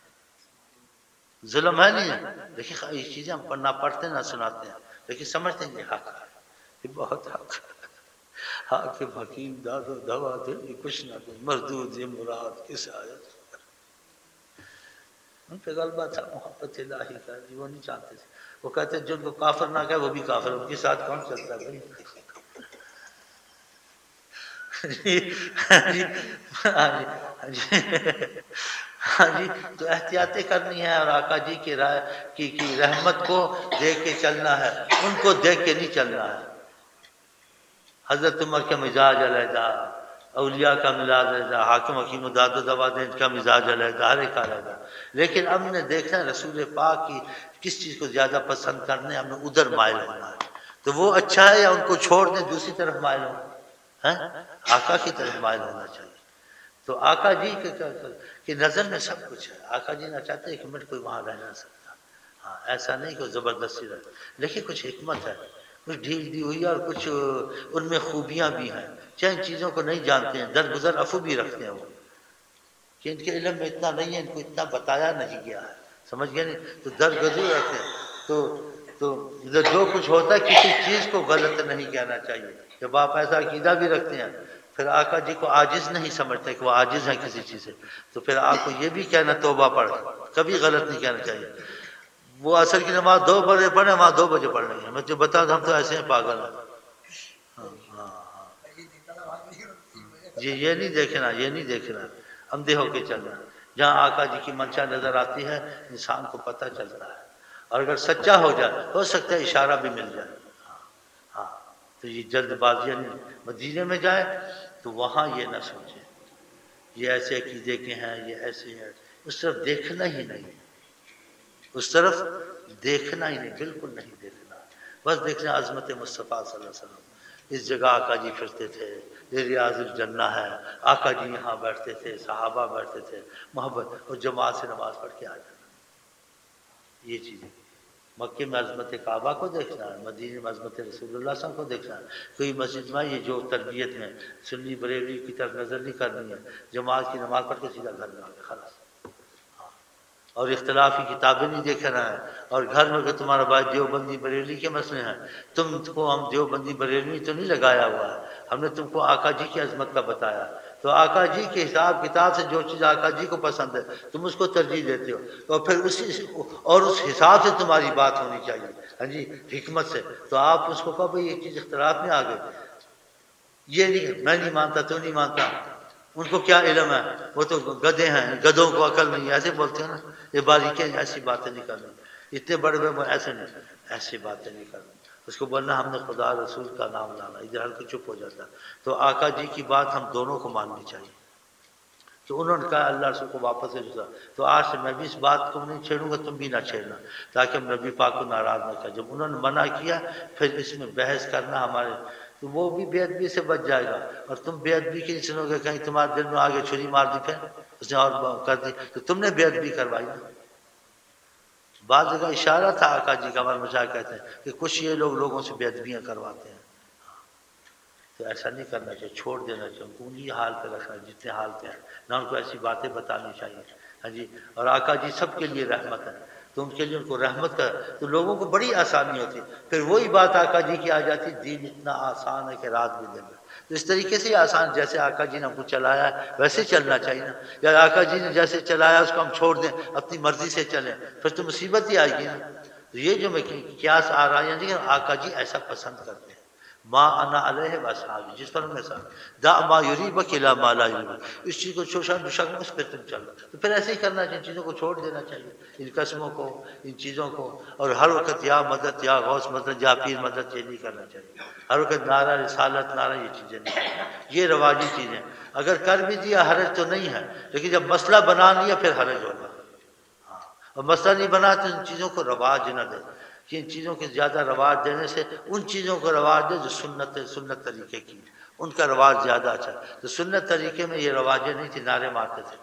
ظلم ہے نہیں ہے، لیکن یہ چیزیں ہم نہ پڑھتے نہ سناتے ہیں، لیکن سمجھتے ہیں یہ حق ہے، یہ بہت حق ہے، حاکم حکیم داد و دوا دے یہ کچھ نہ دیں، مردود یہ مراد کس آیت، ان پہ غلبہ تھا، محبت الہی کا، وہ نہیں چاہتے تھے، وہ کہتے جن کو کافر نہ کہے وہ بھی کافر، ان کے ساتھ کون چلتا ہے بھائی، ہاں جی، تو احتیاطیں کرنی ہے، اور آقا جی کی کی رحمت کو دیکھ کے چلنا ہے، ان کو دیکھ کے نہیں چلنا ہے، حضرت عمر کے مزاج علیحدہ، اولیاء کا مزاج علیحدہ، حاکم حکیم و داد و دوا دیں ان کا مزاج علیحدہ، ہر ایک کا علیحدہ. لیکن ہم نے دیکھا ہے رسول پاک کی کس چیز کو زیادہ پسند کرنے، ہم نے ادھر مائل ہونا ہے. تو وہ اچھا ہے یا ان کو چھوڑ دیں دوسری طرف مائل ہوں؟ آقا کی طرف مائل ہونا چاہیے. تو آقا جی کی نظر میں سب کچھ ہے. آقا جی نہ چاہتے ایک منٹ کوئی وہاں رہ نہ سکتا. ہاں ایسا نہیں کہ زبردستی رہے، لیکن کچھ حکمت ہے، کچھ ڈھیل دی ہوئی ہے اور کچھ ان میں خوبیاں بھی ہیں. چند چیزوں کو نہیں جانتے ہیں، درگزر عفو بھی رکھتے ہیں وہ، کہ ان کے علم میں اتنا نہیں ہے، ان کو اتنا بتایا نہیں گیا ہے، سمجھ گئے نہیں، تو درگزر رکھتے ہیں. تو جو کچھ ہوتا ہے کسی چیز کو غلط نہیں کہنا چاہیے. جب آپ ایسا عقیدہ بھی رکھتے ہیں پھر آقا جی کو عاجز نہیں سمجھتے کہ وہ عاجز ہیں کسی چیز سے، تو پھر آپ کو یہ بھی کہنا توبہ پڑھ، کبھی غلط نہیں کہنا چاہیے. وہ عصر کی نماز 2 بجے پڑھیں، وہاں 2 بجے پڑھ لیں گے. میں جو بتا دوں ہم تو ایسے ہیں پاگل ہیں. جی یہ نہیں دیکھنا، یہ نہیں دیکھنا، اندھے ہو کے چلنا. جہاں آقا جی کی منشا نظر آتی ہے انسان کو پتہ چلتا ہے، اور اگر سچا ہو جائے ہو سکتا ہے اشارہ بھی مل جائے. ہاں تو یہ جلد بازیاں نہیں. مدینے میں جائے تو وہاں یہ نہ سوچے یہ ایسے عقیدے کے ہیں، یہ ایسے ہیں، اس طرف دیکھنا ہی نہیں، اس طرف دیکھنا ہی نہیں، بالکل نہیں دیکھنا. بس دیکھنا عظمت مصطفیٰ صلی اللہ علیہ وسلم. اس جگہ آقا جی پھرتے تھے، یہ ریاض الجنہ ہے، آقا جی یہاں بیٹھتے تھے، صحابہ بیٹھتے تھے، محبت اور جماعت سے نماز پڑھ کے آ جانا. یہ چیزیں مکے میں عظمت کعبہ کو دیکھنا ہے، مدینے میں عظمت رسول اللہ صلی اللہ علیہ وسلم کو دیکھنا ہے. کوئی مسجد میں یہ جو تربیت میں سنی بریلوی کی طرف نظر نہیں کرنی ہے، جماعت کی نماز پڑھ کے سیدھا گھر میں آ گئے خلاص. اور اختلافی کتابیں نہیں دیکھنا ہے. اور گھر میں کہ تمہارا بھائی دیوبندی بریلوی کے مسئلے ہیں، تم کو ہم دیوبندی بریلوی تو نہیں لگایا ہوا ہے، ہم نے تم کو آقا جی کی عظمت کا بتایا. تو آقا جی کے حساب کتاب سے جو چیز آقا جی کو پسند ہے تم اس کو ترجیح دیتے ہو، تو پھر اس حساب سے تمہاری بات ہونی چاہیے. ہاں جی حکمت سے. تو آپ اس کو کہو بھائی یہ چیز اختلاف میں آ گئی، یہ نہیں میں نہیں مانتا تو نہیں مانتا، ان کو کیا علم ہے، وہ تو گدھے ہیں، گدھوں کو عقل نہیں، ایسے بولتے ہیں نا. یہ باریکیں ایسی باتیں نہیں کرنی، اتنے بڑے بڑے ایسے نہیں، ایسی باتیں نہیں کرنی. اس کو بولنا ہم نے خدا رسول کا نام لانا، ادھر ہر کوئی چپ ہو جاتا. تو آقا جی کی بات ہم دونوں کو ماننی چاہیے. تو انہوں نے کہا اللہ رسول کو واپس سے دوسرا. تو آج سے میں بھی اس بات کو نہیں چھیڑوں گا، تم بھی نہ چھیڑنا، تاکہ ہم نبی پاک کو ناراض نہ کریں. جب انہوں نے منع کیا پھر اس میں بحث کرنا ہمارے، تو وہ بھی بے ادبی سے بچ جائے گا. اور تم بے ادبی کے نہیں سنو گے، کہیں تمہارے دل میں آگے چھری مار دی پھر اس نے اور کر دی تو تم نے بے ادبی کروائی. بعض جگہ اشارہ تھا آقا جی کا، ہمارے مشاہد کہتے ہیں کہ کچھ یہ لوگوں سے بے ادبیاں کرواتے ہیں. تو ایسا نہیں کرنا چاہیے، چھوڑ دینا چاہیے، انہی حال پہ رکھنا جتنے حال پہ ہیں، نہ ان کو ایسی باتیں بتانی چاہیے. ہاں جی. اور آقا جی سب کے لیے رحمت ہے، تو ان کے لیے ان کو رحمت کا، تو لوگوں کو بڑی آسانی ہوتی. پھر وہی بات آقا جی کی آ جاتی، دین اتنا آسان ہے کہ رات بھی دن میں. تو اس طریقے سے آسان، جیسے آقا جی نے ہم کو چلایا ہے ویسے چلنا چاہیے نا. یا آقا جی نے جیسے چلایا اس کو ہم چھوڑ دیں اپنی مرضی سے چلیں پھر تو مصیبت ہی آئے گی نا. تو یہ جو میں قیاس آ رہا ہے یعنی آقا جی ایسا پسند کرتے ہیں، ما انا علیہ واصحابی، جس پر میں ساتھ دا ما یریبک الی ما لا یریبک، اس چیز کو چھوڑا دوسرا اس پہ تم چلو. تو پھر ایسے ہی کرنا چاہیے، چیزوں کو چھوڑ دینا چاہیے، ان قسموں کو، ان چیزوں کو. اور ہر وقت یا مدد یا غوث مدد یا پیر مدد یہ نہیں کرنا چاہیے. ہر وقت نعرہ رسالت نعرہ یہ چیزیں نہیں کرنا، یہ رواجی چیزیں. اگر کر بھی دیا حرج تو نہیں ہے، لیکن جب مسئلہ بنا لیا پھر حرج ہوگا. اور مسئلہ نہیں بنا تو ان چیزوں کو رواج نہ دے، کہ ان چیزوں کے زیادہ رواج دینے سے ان چیزوں کو رواج دے جو سنت طریقے کی، ان کا رواج زیادہ اچھا ہے. تو سنت طریقے میں یہ رواجیں نہیں تھی، نعرے مارتے تھے.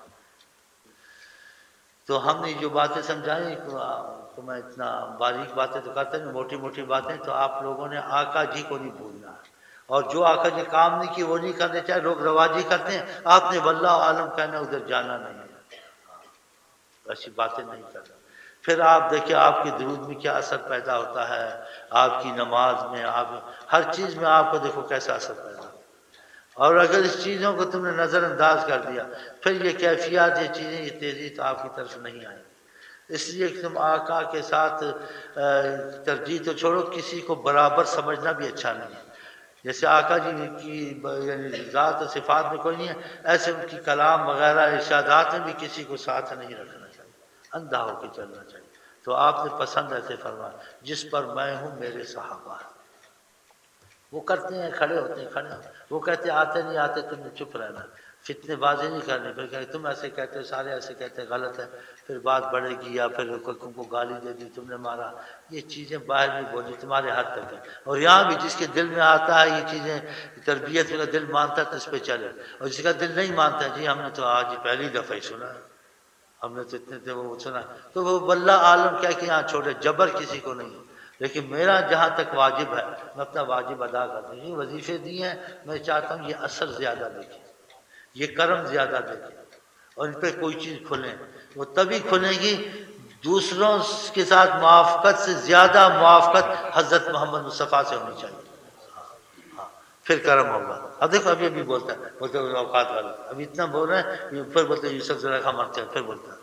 تو ہم نے جو باتیں سمجھائیں تو میں اتنا باریک باتیں تو کرتا نہیں، موٹی موٹی باتیں. تو آپ لوگوں نے آقا جی کو نہیں بھولنا ہے، اور جو آقا جی کام نہیں کی وہ نہیں کرنے چاہے. لوگ رواجی کرتے ہیں، آپ نے واللہ عالم کہنا، ادھر جانا نہیں ہے، ایسی باتیں نہیں کرنا. پھر آپ دیکھیں آپ کی درود میں کیا اثر پیدا ہوتا ہے، آپ کی نماز میں، آپ ہر چیز میں آپ کو دیکھو کیسا اثر پیدا ہوتا ہے. اور اگر اس چیزوں کو تم نے نظر انداز کر دیا پھر یہ کیفیات، یہ چیزیں، یہ تیزی تو آپ کی طرف نہیں آئیں گی. اس لیے کہ تم آقا کے ساتھ ترجیح تو چھوڑو، کسی کو برابر سمجھنا بھی اچھا نہیں ہے. جیسے آقا جی کی یعنی ذات و صفات میں کوئی نہیں ہے، ایسے ان کی کلام وغیرہ ارشادات میں بھی کسی کو ساتھ نہیں رکھنا چاہیے، اندھا ہو کے چلنا چاہیے. تو آپ نے پسند ایسے فرمایا، جس پر میں ہوں میرے صحابہ ہیں. وہ کرتے ہیں، کھڑے ہوتے ہیں، کھڑے ہوتے ہیں، وہ کہتے ہیں آتے نہیں آتے، تم نے چپ رہنا، فتنے بازی نہیں کرنی، پھر کہیں تم ایسے کہتے ہو، سارے ایسے کہتے ہیں، غلط ہے، پھر بات بڑھے گی، یا پھر تم کو گالی دے دی، تم نے مارا، یہ چیزیں باہر نہیں بولی، تمہارے حد تک ہے، اور یہاں بھی جس کے دل میں آتا ہے یہ چیزیں، تربیت کا دل مانتا ہے تو اس پہ چلے، اور جس کا دل نہیں مانتا ہے، جی ہم نے تو آج ہی پہلی دفعہ ہی سنا ہے، ہم نے تو اتنے تھے وہ سنا، تو وہ واللہ عالم کیا کہ یہاں چھوڑے، جبر کسی کو نہیں، لیکن میرا جہاں تک واجب ہے میں اپنا واجب ادا کرتا ہوں، یہ وظیفے دیے ہیں، میں چاہتا ہوں یہ اثر زیادہ دیکھیں، یہ کرم زیادہ دیکھیں، اور ان پہ کوئی چیز کھلیں، وہ تبھی کھلیں گی دوسروں کے ساتھ موافقت سے زیادہ موافقت حضرت محمد مصطفیٰ سے ہونی چاہیے، ہاں پھر کرم ہوگا۔ اب دیکھو ابھی ابھی بولتا ہے، بولتے اوقات والا، ابھی اتنا بول رہے ہیں، پھر بولتے یوسف ذرا مرتے ہیں، پھر بولتا ہے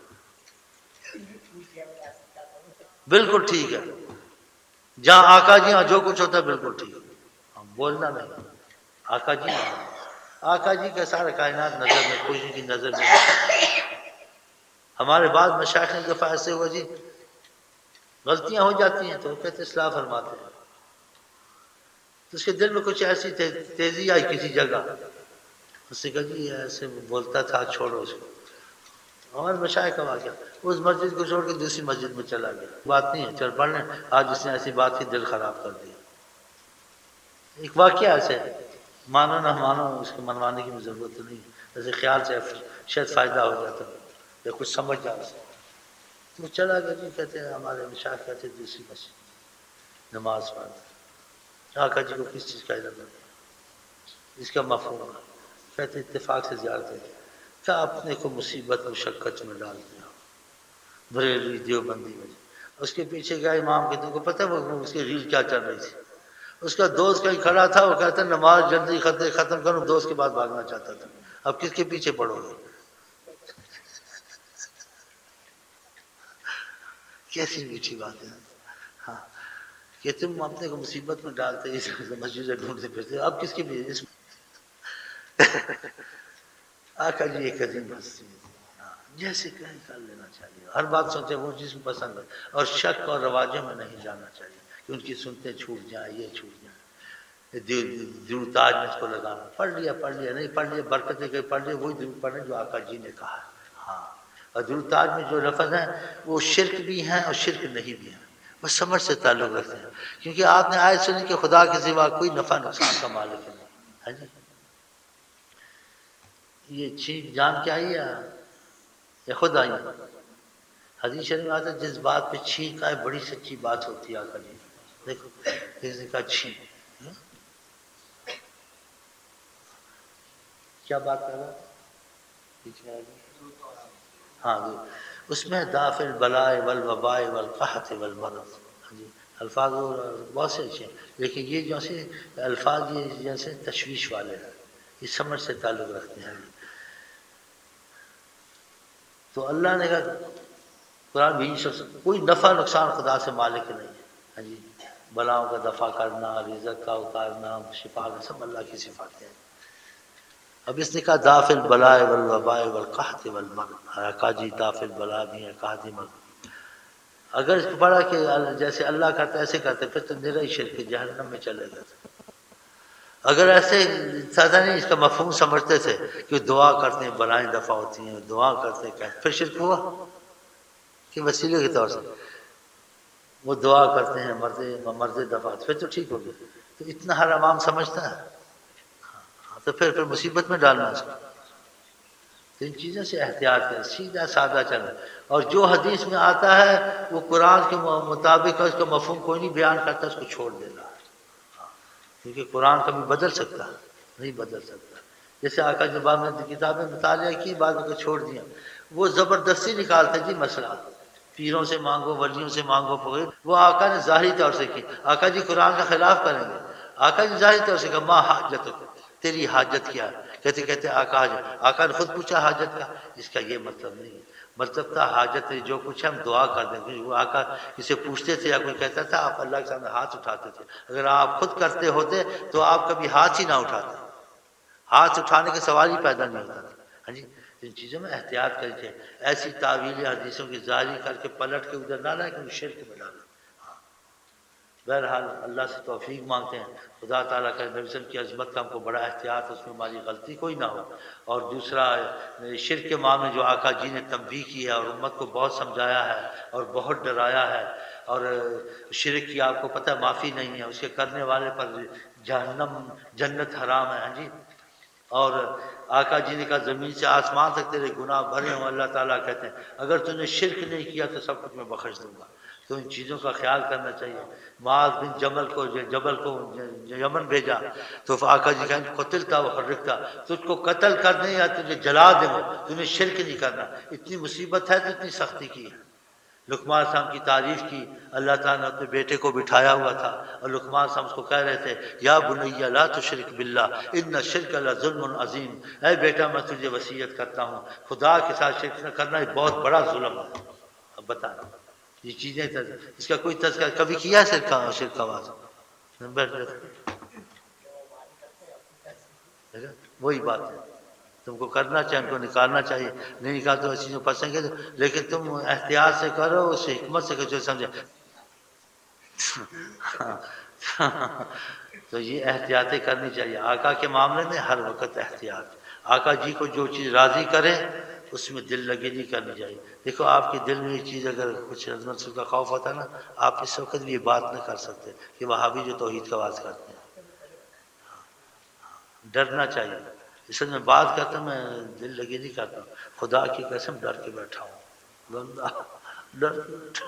بالکل ٹھیک ہے، جہاں آقا جی ہاں جو کچھ ہوتا ہے بالکل ٹھیک ہے، بولنا نہیں، آقا جی آقا جی کا سارا کائنات نظر میں، کوئی کی نظر میں، ہمارے بعد مشائخ نے دفعہ ایسے ہوا جی غلطیاں ہو جاتی ہیں تو کہتے اصلاح فرماتے ہیں، تو اس کے دل میں کچھ ایسی تیزی آئی کسی جگہ، اس نے کہا جی ایسے بولتا تھا چھوڑو اس کو، ہمارے مشائخ کا واقعہ، اس مسجد کو چھوڑ کے دوسری مسجد میں چلا گیا، بات نہیں ہے چل پڑھ لیں، آج اس نے ایسی بات کی دل خراب کر دیا، ایک واقعہ ایسے ہے، مانو نہ مانو اس کو منوانے کی ضرورت تو نہیں، ایسے خیال سے شاید فائدہ ہو جاتا یا کچھ سمجھ جاتا، تو چلا گیا جی، کہتے ہیں ہمارے مشائخ کہتے ہیں دوسری مسجد نماز پڑھ، آقا جی کو کس چیز کا علم ہے، اس کا مفہوم ہے، کہتے اتفاق سے زیارت ہے، کیا اپنے کو مصیبت مشقت میں ڈال دیا، بریلوی دیوبندی میں، اس کے پیچھے گیا امام کے، تم کو پتہ ہے وہ اس کی ریل کیا چل رہی تھی، اس کا دوست کہیں کھڑا تھا، وہ کہتا نماز جلدی ختم کروں، دوست کے بعد بھاگنا چاہتا تھا، اب کس کے پیچھے پڑو گے، کیسی میٹھی بات ہے، ہاں کہ تم اپنے کو مصیبت میں ڈالتے، اس مسجد ڈھونڈتے پھرتے، اب کس کے پیچھے، آقا جی ایک عظیم ہستی ہے، جیسے کہیں کر لینا چاہیے، ہر بات سوچے وہ چیز پسند ہے، اور شک اور رواجوں میں نہیں جانا چاہیے کہ ان کی سنتے چھوٹ جائیں، یہ چھوٹ جائیں، درود تاج میں اس کو لگانا، پڑھ لیا نہیں پڑھ لیا، برکتیں گئی پڑھ لیا، وہی درود پڑھیں جو آقا جی نے کہا ہے، ہاں، اور درود تاج میں جو لفظ ہیں وہ شرک بھی ہیں اور شرک نہیں بھی ہیں، بس سمجھ سے تعلق رکھتے ہیں، کیونکہ آپ نے آیت سنی کہ خدا کے سوا کوئی نفع نقصان کا مالک نہیں ہے جی، یہ چھینک جان کے آئی یا خود آئی، حدیث شریف میں آتا ہے جس بات پہ چھینک آئے بڑی سچی بات ہوتی ہے، آقا جی دیکھو کسی کا چھینک، کیا بات کر رہا ہے، ہاں اس میں دافع البلاء والوباء والقحط والمرض، جی الفاظ بہت سے اچھے ہیں، لیکن یہ جو سے الفاظ یہ جیسے تشویش والے ہیں، یہ سمجھ سے تعلق رکھتے ہیں، تو اللہ نے کہا قرآن بھی کوئی نفع نقصان خدا سے مالک نہیں ہے، ہاں جی بلاؤں کا دفع کرنا، رزق کا اتارنا، شفا کا، سب اللہ کی صفات ہیں، اب اس نے کہا دافع البلاء والوباء والقحط والمرض، آقا جی دافع البلاء بھی ہے، قحط مرض، اگر اس کو پڑھا کہ جیسے اللہ کرتا ہے ایسے کرتے پھر تو نرا ہی شرک جہنم میں چلے گا، اگر ایسے سادہ نہیں اس کا مفہوم سمجھتے تھے کہ دعا کرتے ہیں بلائیں دفع ہوتی ہیں، دعا کرتے ہیں پھر شرک ہوا کہ وسیلے کے طور سے وہ دعا کرتے ہیں مرض دفع، پھر تو ٹھیک ہو گیا، تو اتنا ہر عوام سمجھتا ہے، تو پھر مصیبت میں ڈالنا اس کو، تو ان چیزوں سے احتیاط کریں، سیدھا سادہ چلیں، اور جو حدیث میں آتا ہے وہ قرآن کے مطابق اس کا مفہوم کوئی نہیں بیان کرتا، اس کو چھوڑ دینا، کیونکہ قرآن کبھی بدل سکتا ہے، نہیں بدل سکتا، جیسے آقا جب نے کتابیں مطالعہ کی بعد کو چھوڑ دیا، وہ زبردستی نکالتے جی مسئلہ، پیروں سے مانگو، ولیوں سے مانگو، وہ آقا نے ظاہری طور سے کی، آقا جی قرآن کا خلاف کریں گے، آقا جی ظاہری طور سے کہا ما حاجت، تیری حاجت کیا ہے، کہتے آقا نے خود پوچھا حاجت کا، اس کا یہ مطلب نہیں ہے، مطلب تھا حاجت جو کچھ ہم دعا کر دیں گے، وہ آقا کسی پوچھتے تھے یا کوئی کہتا تھا آپ اللہ کے سامنے ہاتھ اٹھاتے تھے، اگر آپ خود کرتے ہوتے تو آپ کبھی ہاتھ ہی نہ اٹھاتے، ہاتھ اٹھانے کا سوال ہی پیدا نہیں ہوتا تھا، ہاں جی ان چیزوں میں احتیاط کر کے ایسی تعویل حدیثوں کی ظاہری کر کے پلٹ کے ادھر نہ لائے کہ شرک میں ڈالیں، بہرحال اللہ سے توفیق مانگتے ہیں، خدا تعالیٰ کا نبی صلی اللہ علیہ وسلم کی عظمت کا ہم کو بڑا احتیاط، اس میں ہماری غلطی کوئی نہ ہو۔ اور دوسرا شرک کے معاملے جو آقا جی نے تنبیہ کی ہے اور امت کو بہت سمجھایا ہے اور بہت ڈرایا ہے، اور شرک کی آپ کو پتہ ہے معافی نہیں ہے، اس کے کرنے والے پر جہنم جنت حرام ہے، ہاں جی۔ اور آقا جی نے کہا زمین سے آسمان تک تیرے گناہ بھرے ہوں، اللہ تعالیٰ کہتے ہیں اگر تم نے شرک نہیں کیا تو سب کچھ میں بخش دوں گا۔ تو ان چیزوں کا خیال کرنا چاہیے۔ معاذ بن جبل کو یمن بھیجا تو آقا جی کہیں قتلتا و حرکتا، تجھ کو قتل کر دیں یا تجھے جلا دیں، تو نے شرک نہیں کرنا۔ اتنی مصیبت ہے تو اتنی سختی کی ہے۔ لقمان صاحب کی تعریف کی، اللہ تعالیٰ نے اپنے بیٹے کو بٹھایا ہوا تھا اور لقمان صاحب اس کو کہہ رہے تھے یا بنی لا تشرک باللہ ان الشرک لظلم عظیم، اے بیٹا میں تجھے وصیت کرتا ہوں خدا کے ساتھ شرک نہ کرنا، یہ بہت بڑا ظلم ہے۔ اب بتا یہ چیزیں اس کا کوئی تذکرہ کبھی کیا شرک کا آواز؟ وہی بات ہے، تم کو کرنا چاہیے، ان کو نکالنا چاہیے، نہیں نکال تو ایسی چیزیں پھنسیں گے، لیکن تم احتیاط سے کرو، اس سے حکمت سے جو سمجھے۔ تو یہ احتیاطیں کرنی چاہیے آقا کے معاملے میں، ہر وقت احتیاط۔ آقا جی کو جو چیز راضی کرے اس میں دل لگی نہیں کرنی چاہیے۔ دیکھو آپ کے دل میں یہ چیز اگر کچھ عظمت کا خوف ہوتا ہے نا، آپ اس وقت بھی یہ بات نہ کر سکتے کہ وہابی جو توحید کا آواز کرتے ہیں۔ ڈرنا چاہیے، اس میں بات کرتا ہوں میں دل لگی نہیں کرتا ہوں، خدا کی قسم ڈر کے بیٹھا ہوں، بندہ ڈر کے بیٹھا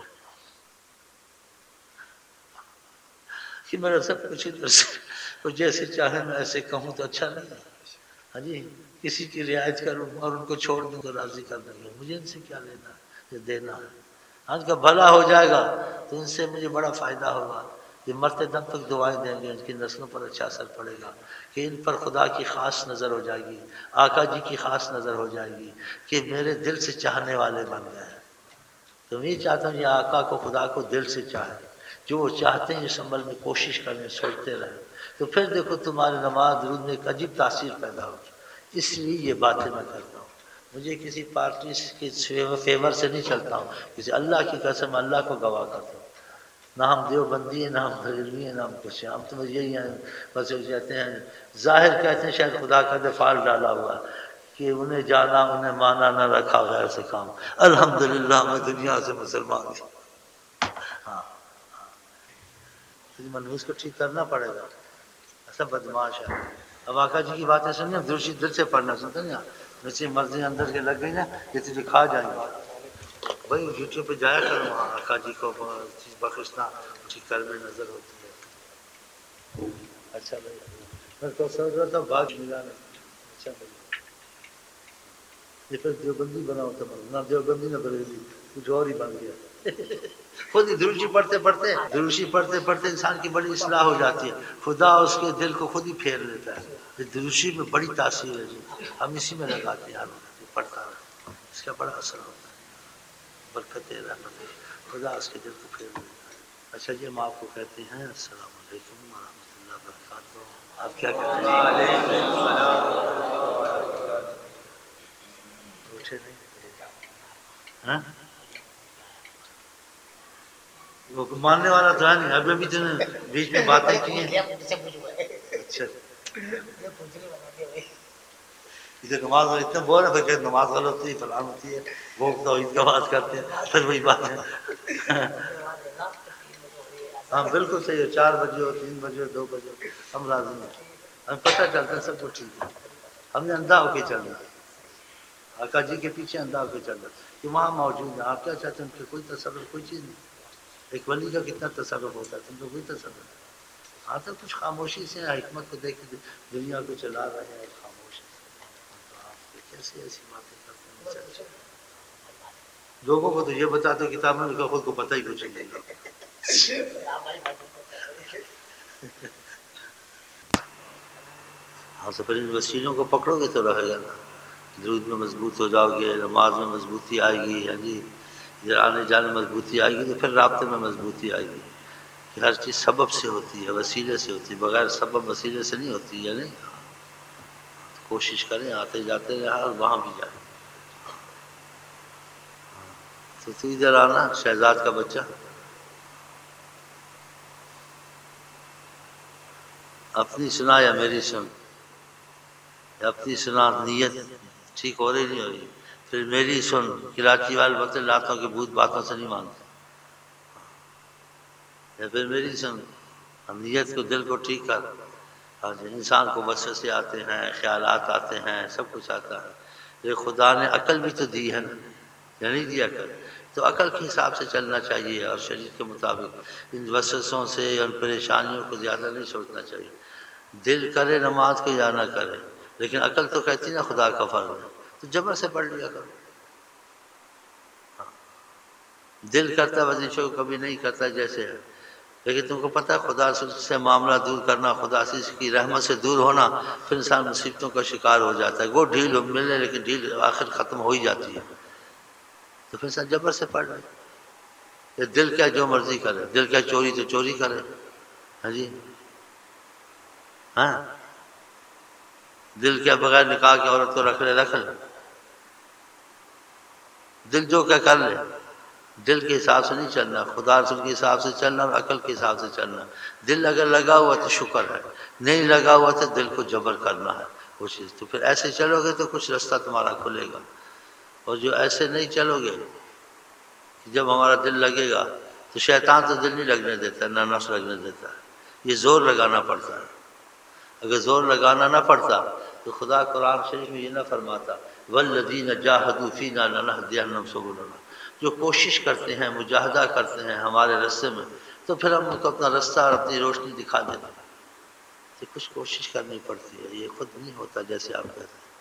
کہ میرا سب کچھ ادھر سے وہ جیسے چاہے میں ایسے کہوں تو اچھا نہیں ہے، ہاں جی، کسی کی رعایت کروں اور ان کو چھوڑ دوں تو راضی کر دیں گے، مجھے ان سے کیا لینا ہے، یہ دینا ہے۔ ان کا بھلا ہو جائے گا تو ان سے مجھے بڑا فائدہ ہوگا، یہ مرتے دم تک دعائیں دیں گے، ان کی نسلوں پر اچھا اثر پڑے گا کہ ان پر خدا کی خاص نظر ہو جائے گی، آقا جی کی خاص نظر ہو جائے گی کہ میرے دل سے چاہنے والے بن گئے ہیں۔ تو میں چاہتا ہوں یہ آقا کو خدا کو دل سے چاہے، جو وہ چاہتے ہیں اس عمل میں کوشش کریں، سوچتے رہیں، تو پھر دیکھو تمہاری نماز درود میں ایک عجیب تاثیر پیدا ہوگی۔ اس لیے یہ باتیں میں کرتا ہوں، مجھے کسی پارٹی کے فیور سے نہیں چلتا ہوں، کسی اللہ کی قسم اللہ کو گواہ کرتا ہوں، نہ ہم دیوبندی ہیں نہ ہم بریلوی ہیں نہ ہم کچھ ہیں، ہم تو یہی ہیں بس یہ کہتے ہیں، ظاہر کہتے ہیں شاید خدا کا دفاع ڈالا ہوا کہ انہیں جانا انہیں مانا نہ رکھا غیر سے کام، الحمدللہ میں دنیا سے مسلمان ہوں۔ ہاں منحوس کو ٹھیک کرنا پڑے گا، ایسا بدماش ہے۔ اب آقا جی کی باتیں سنیں، درشی دل سے پڑھنا، سنتے نا، جیسے مرضی اندر کے لگ گئی نا یہ تجھے کھا جائیں گے۔ بھائی یوٹیوب پہ جایا کرو، وہاں آقا جی کو چیز بخشنا اس کی قلب میں نظر ہوتی ہے۔ اچھا بھائی میں تو سوچ رہا تھا بھاگ ملا نہیں، اچھا بھائی یہ پھر دیوبندی بنا ہوتا، نہ دیوبندی نہ بریلی، کچھ اور ہی بن گیا۔ خود ہی دروشی پڑھتے پڑھتے انسان کی بڑی اصلاح ہو جاتی ہے، خدا اس کے دل کو خود ہی پھیر لیتا ہے۔ یہ دروشی میں بڑی تاثیر ہے جی، ہم اسی میں لگاتے ہیں، پڑھتا ہے اس کا بڑا اثر ہوتا ہے، برکت رحمت خدا اس کے دل کو پھیر لیتا ہے۔ اچھا جی ہم آپ کو کہتے ہیں السلام علیکم ورحمۃ اللہ وبرکاتہ۔ آپ کیا کہتے ہیں؟ اٹھے نہیں؟ ہاں وہ ماننے والا تو ہے نہیں، ابھی ابھی تو نے بیچ میں باتیں کی ہیں۔ اچھا ادھر نماز اتنا بول رہا ہے، نماز غلط ہوتی ہے فلان ہوتی ہے، وہ توحید کا بات کرتے ہیں، پھر وہی بات ہے۔ ہاں بالکل صحیح ہے، 4 بجے ہو 3 بجے ہو 2 بجے ہو ہم راضی ہیں، ہمیں پتہ چلتا ہے سب کچھ ٹھیک ہے، ہم نے اندھا ہو کے چلنا، آقا جی کے پیچھے اندھا ہو کے چلنا کہ وہاں موجود ہے۔ آپ کیا چاہتے ہیں ان کے کوئی تصرف کوئی چیز نہیں، ایک ولی کا کتنا تصرف ہوتا ہے، تم کو کوئی تصرف نہیں۔ ہاں تو کچھ خاموشی سے حکمت کو دیکھ کے دنیا کو چلا رہے ہیں خاموشی سے، تو آپ کیسے ایسی باتیں کرتے ہیں؟ لوگوں کو تو یہ بتاتے کتاب میں لکھا، خود کو پتہ ہی کچھ نہیں۔ ہاں تو پھر ان وسیلوں کو پکڑو گے تو رہے گا نا، درود میں مضبوط ہو جاؤ گے، نماز میں مضبوطی آئے گی، ہاں جی ادھر آنے جانے مضبوطی آئے گی، تو پھر رابطے میں مضبوطی آئے گی کہ ہر چیز سبب سے ہوتی ہے، وسیلے سے ہوتی ہے، بغیر سبب وسیلے سے نہیں ہوتی ہے، نہیں کوشش کریں آتے جاتے رہے اور وہاں بھی جائیں۔ تو ادھر آنا شہزاد کا بچہ اپنی سنا یا میری سن، یا اپنی سنا نیت ٹھیک ہو رہی نہیں ہو رہی، پھر میری سن، کراچی والے بولتے لاتوں کے بھوت باتوں سے نہیں مانتے، یا پھر میری سن، نیت کو دل کو ٹھیک کر۔ ہاں جی، انسان کو وسوسے آتے ہیں، خیالات آتے ہیں، سب کچھ آتا ہے، یہ خدا نے عقل بھی تو دی ہے نا، یا نہیں دی عقل؟ تو عقل کے حساب سے چلنا چاہیے اور شریعت کے مطابق، ان وسوسوں سے اور پریشانیوں کو زیادہ نہیں سوچنا چاہیے۔ دل کرے نماز کو یا نہ کرے، لیکن عقل تو کہتی نا خدا کا فرض ہے، تو جبر سے پڑھ لیا کرو۔ دل کرتا وظیفے کو کبھی نہیں کرتا جیسے ہے، لیکن تم کو پتہ ہے خدا سے معاملہ دور کرنا، خدا سے اس کی رحمت سے دور ہونا، پھر انسان مصیبتوں کا شکار ہو جاتا ہے۔ وہ ڈھیل ملے لیکن ڈھیل آخر ختم ہو ہی جاتی ہے، تو پھر انسان جبر سے پڑھ لے۔ یہ دل کیا جو مرضی کرے، دل کیا چوری تو چوری کرے، ہاں جی، ہاں، دل کیا بغیر نکاح کی عورت کو رکھ لے، دل جو کیا کر لے، دل کے حساب سے نہیں چلنا، خدا رسول کے حساب سے چلنا اور عقل کے حساب سے چلنا۔ دل اگر لگا ہوا تو شکر ہے، نہیں لگا ہوا تو دل کو جبر کرنا ہے وہ چیز، تو پھر ایسے چلو گے تو کچھ رستہ تمہارا کھلے گا، اور جو ایسے نہیں چلو گے، جب ہمارا دل لگے گا تو شیطان تو دل نہیں لگنے دیتا، نہ نفس لگنے دیتا ہے، یہ زور لگانا پڑتا ہے۔ اگر زور لگانا نہ پڑتا تو خدا قرآن شریف میں یہ نہ فرماتا والذین جاہدوا فینا لنہدینہم سبلنا، جو کوشش کرتے ہیں، مجاہدہ کرتے ہیں ہمارے راستے میں، تو پھر ہم ان کو اپنا راستہ اور اپنی روشنی دکھا دیتے ہیں۔ یہ کچھ کوشش کرنی پڑتی ہے، یہ خود نہیں ہوتا جیسے آپ کہتے ہیں۔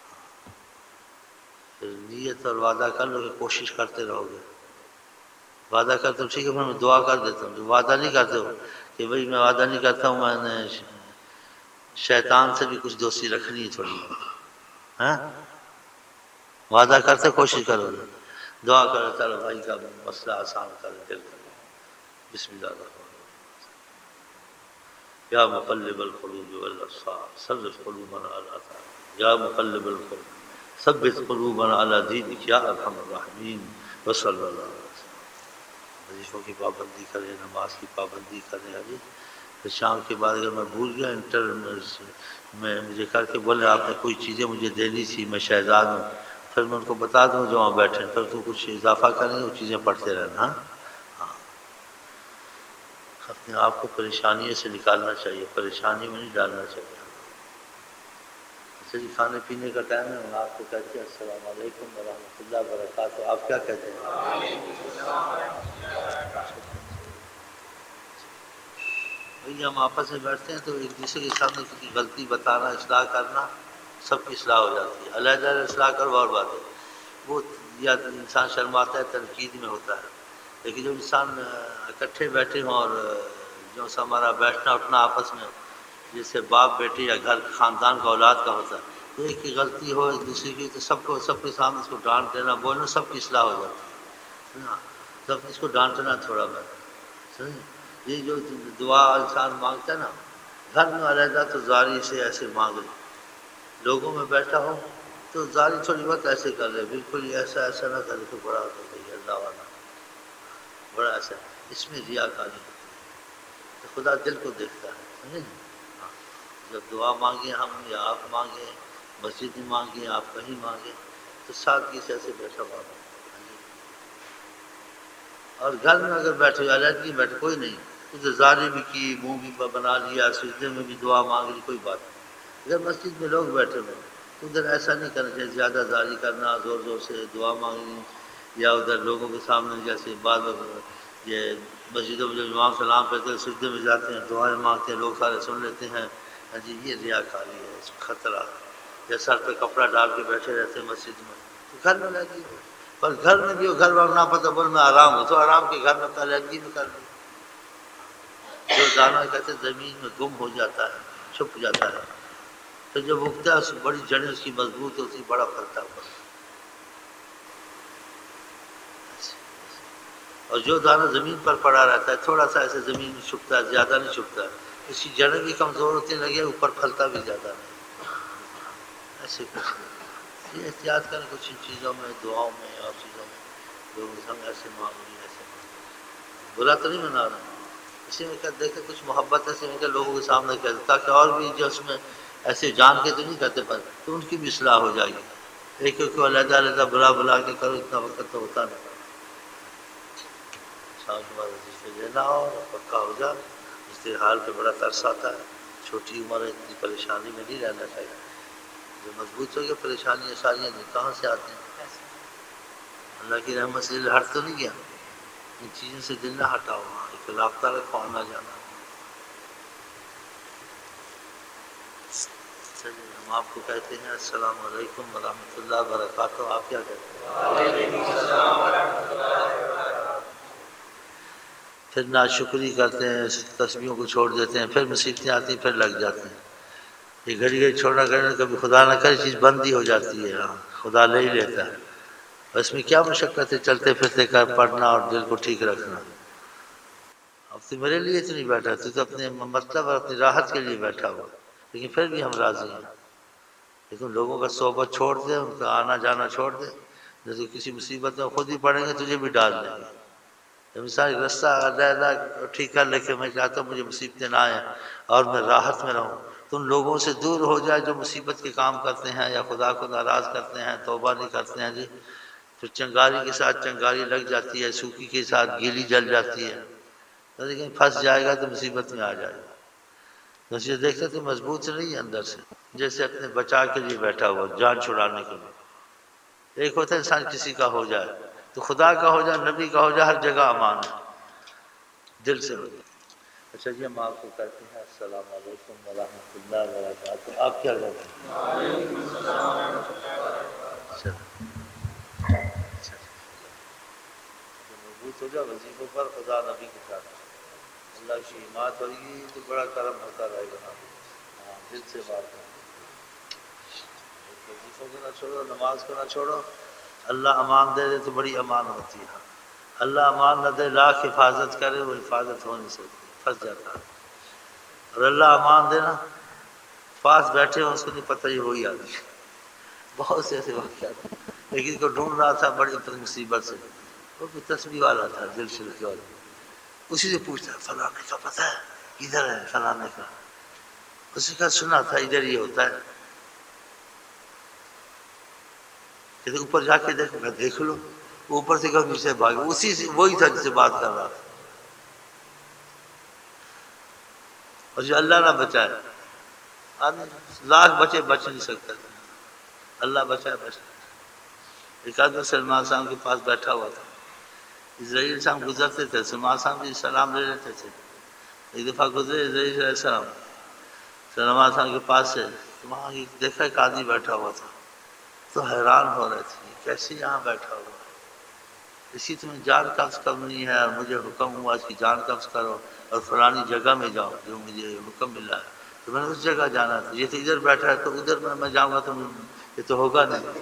پھر نیت اور وعدہ کر لو کہ کوشش کرتے رہو گے، وعدہ کرتے ہو ٹھیک ہے، میں دعا کر دیتا ہوں، جو وعدہ نہیں کرتے ہو کہ بھئی میں وعدہ نہیں کرتا ہوں، میں نے شیطان سے بھی کچھ دوستی رکھنی ہے تھوڑی، ہاں، وعدہ کرتے کوشش کرو گے، دعا کرو چلو بھائی کا مسئلہ آسان کر دل کر۔ بسم اللہ الرحمن الرحیم، یا مقلب القلوب والابصار ثبت قلوبنا علی طاعتک، یا مقلب القلوب ثبت قلوبنا علی دینک یا ارحم الراحمین، وصلی اللہ علیہ وسلم۔ وظیفوں کی پابندی کریں، نماز کی پابندی کریں، ابھی پھر شام کے بعد اگر میں بھول گیا انٹر میں مجھے کر کے بولے آپ نے کوئی چیزیں مجھے دینی تھی، میں شہزاد ہوں، پھر میں ان کو بتا دوں جو وہاں بیٹھے، پھر تو کچھ اضافہ کریں وہ چیزیں پڑھتے رہنا۔ ہاں، اپنے آپ کو پریشانیوں سے نکالنا چاہیے، پریشانی میں نہیں ڈالنا چاہیے۔ اچھا جی، کھانے پینے کا ٹائم ہے، میں آپ کو کہتے ہیں السلام علیکم ورحمۃ اللہ وبرکاتہ۔ آپ کیا کہتے ہیں؟ بھئی ہم آپس میں بیٹھتے ہیں تو ایک دوسرے کے سامنے کسی غلطی بتانا، اصلاح کرنا، سب کی اصلاح ہو جاتی ہے۔ علیحدہ اصلاح کرو اور بات ہے، وہ یا انسان شرماتا ہے، تنقید میں ہوتا ہے، لیکن جب انسان اکٹھے بیٹھے ہوں اور جو سا ہمارا بیٹھنا اٹھنا آپس میں، جیسے باپ بیٹے یا گھر خاندان کا اولاد کا ہوتا ہے، تو ایک کی غلطی ہو ایک دوسرے کی تو سب کے سامنے اس کو ڈانٹ دینا، بولنا، سب کی اصلاح ہو جاتی ہے نا، سب اس کو ڈانٹنا تھوڑا بہت سمجھے۔ یہ جو دعا انسان مانگتا ہے نا، گھر میں علیحدہ تو زاری سے ایسے مانگ لے، لوگوں میں بیٹھا ہو تو زاری تھوڑی بہت ایسے کر لے، بالکل ایسا نہ کرے تو بڑا ہو گئی اللہ والا، بڑا ایسا، اس میں ریاکاری ہوتی ہے، تو خدا دل کو دیکھتا ہے، سمجھے۔ ہاں، جب دعا مانگیں ہم یا آپ مانگیں، مسجد میں مانگیں، آپ کہیں مانگیں، تو سادگی سے ایسے بیٹھا مانگیں۔ اور گھر میں اگر بیٹھے علیحدگی بیٹھے کوئی نہیں، تو زاری بھی کی، منہ بھی بنا لیا، سجدے میں بھی دعا مانگ لی، کوئی بات نہیں۔ اگر مسجد میں لوگ بیٹھے ہوئے تو ادھر ایسا نہیں کرنا چاہیے، زیادہ زاری کرنا، زور زور سے دعا مانگنی، یا ادھر لوگوں کے سامنے جیسے بعض یہ مسجدوں میں جو امام سلام پڑھتے ہیں سجدے میں جاتے ہیں، دعائیں مانگتے ہیں، لوگ سارے سن لیتے ہیں، ہاں جی، یہ ریاکاری ہے، اس میں خطرہ ہے۔ یا سر پہ کپڑا ڈال کے بیٹھے رہتے ہیں مسجد میں، تو گھر میں لگی ہو، پر گھر میں بھی ہو، گھر والوں نہ پتہ بول میں آرام ہو، تو آرام کے گھر میں علیحدگی میں کر دیں۔ جو دانا کہتے ہیں زمین میں گم ہو جاتا ہے، چھپ جاتا ہے، تو جب اگتا ہے اس کی بڑی جڑیں اس کی مضبوط ہوتی، بڑا پھلتا ہے۔ اور جو دانہ زمین پر پڑا رہتا ہے تھوڑا سا ایسے زمین میں چھپتا ہے، زیادہ نہیں چھپتا ہے، اس کی جڑیں بھی کمزور ہوتی لگے، اوپر پھلتا بھی زیادہ نہیں، ایسے کچھ نہیں۔ یہ احتیاط کریں کچھ ان چیزوں میں، دعاؤں میں اور چیزوں میں، جو ہم ایسے معمولی ایسے برا تو نہیں منا رہا، اسی میں کیا دیکھے کچھ محبت ایسے میں کہ لوگوں کے سامنے کہتے تاکہ اور بھی جو اس میں ایسے جان کے تو نہیں کرتے پر تو ان کی بھی اصلاح ہو جائے گی. ایک ایک کو علیحدہ علیحدہ بلا بلا کے کرو اتنا وقت تو ہوتا نہیں. شام کے بعد وظیفے لینا ہو پکا ہو جا. استحال پہ بڑا ترس آتا ہے. چھوٹی عمر ہے اتنی پریشانی میں نہیں رہنا چاہیے. جو مضبوط ہو گیا پریشانیاں ساریاں کہاں سے آتی ہیں؟ اللہ کی رحمت سے ہٹ تو نہیں گیا. ان چیزوں سے دل نہ ہٹا ہوا ایک رابطہ رکھو آنا جانا. چلیے ہم آپ کو کہتے ہیں السلام علیکم ورحمۃ اللہ وبرکاتہ. آپ کیا کہتے ہیں؟ پھر ناشکری کرتے ہیں تسبیحوں کو چھوڑ دیتے ہیں پھر مصیبتیں آتی ہیں پھر لگ جاتے ہیں. یہ گھڑی گھڑی چھوڑنا کرنا کبھی خدا نہ کرے چیز بند ہی ہو جاتی ہے. خدا لے ہی لیتا ہے. اس میں کیا مشقت ہے چلتے پھرتے کر پڑھنا اور دل کو ٹھیک رکھنا. اب تو میرے لیے تو نہیں بیٹھا تو اپنے مطلب اور اپنی راحت کے لیے بیٹھا ہوا. لیکن پھر بھی ہم راضی ہیں. لیکن لوگوں کا صحبت چھوڑ دے ان کا آنا جانا چھوڑ دے. جیسے کسی مصیبت میں خود ہی پڑیں گے تجھے بھی ڈال دیں گے. مثال رستہ علیحدہ ٹھیک کر لے کے میں چاہتا ہوں مجھے مصیبتیں نہ آئیں اور میں راحت میں رہوں. تو ان لوگوں سے دور ہو جائے جو مصیبت کے کام کرتے ہیں یا خدا کو ناراض کرتے ہیں توبہ نہیں کرتے ہیں. جی پھر چنگاری کے ساتھ چنگاری لگ جاتی ہے سوکھی کے ساتھ گیلی جل جاتی ہے. لیکن پھنس جائے گا تو مصیبت میں آ جائے گا. تو اسے دیکھتے تو مضبوط نہیں ہے اندر سے جیسے اپنے بچا کے لیے بیٹھا ہوا جان چھڑانے کے لیے. ایک ہوتا ہے انسان کسی کا ہو جائے تو خدا کا ہو جائے نبی کا ہو جائے ہر جگہ امان ہے دل سے ہو جائے. اچھا جی ہم آپ کو کہتے ہیں السلام علیکم ورحمۃ اللہ وبرکاتہ. آپ کیا کہتے ہیں؟ مضبوط ہو جائے وظیفوں پر خدا نبی کے ساتھ اللہ کی حمایت ہوگی تو بڑا کرم ہوتا رہے گا. دل سے بات ہے. وظیفوں کو نہ چھوڑو نماز کو نہ چھوڑو. اللہ امان دے دے تو بڑی امان ہوتی ہے. اللہ امان نہ دے لاکھ حفاظت کرے وہ حفاظت ہو نہیں سکتی پھنس جاتا ہے. اور اللہ امان دینا پاس بیٹھے ہو اس کو نہیں پتہ یہ وہی آدمی. بہت سے ایسے واقعات لیکن کو ڈھونڈ رہا تھا بڑی مصیبت سے. وہ کوئی تسبیح والا تھا دل سے لکھے والا. اسی سے پوچھتا فلانے کا پتہ ہے کدھر ہے فلانے کا. اسی کا سنا تھا ادھر ہی ہوتا ہے. کہ اوپر جا کے دیکھ لو. اوپر سے کبھی سے بھاگ اسی سے وہی تھا جس سے بات کر رہا تھا. اور جو اللہ نہ بچائے لاکھ بچے بچ نہیں سکتا. اللہ بچائے بچ. ایک آدمی سلمان صاحب کے پاس بیٹھا ہوا تھا. اسرائیل صاحب گزرتے تھے سلمان صاحب بھی سلام لے لیتے تھے. ایک دفعہ گزرے اسرائیل علیہ السلام سلمان صاحب کے پاس سے وہاں دیکھا ایک آدمی بیٹھا ہوا تھا تو حیران ہو رہے تھے کیسے یہاں بیٹھا ہوا ہے. اسی تمہیں جان قبض کرنی ہے اور مجھے حکم ہوا اس کی جان قبض کرو اور فلانی جگہ میں جاؤ جو مجھے حکم ملا ہے. تو میں نے اس جگہ جانا تھا. یہ تو ادھر بیٹھا ہے تو ادھر میں جاؤں گا تو یہ تو ہوگا نہیں.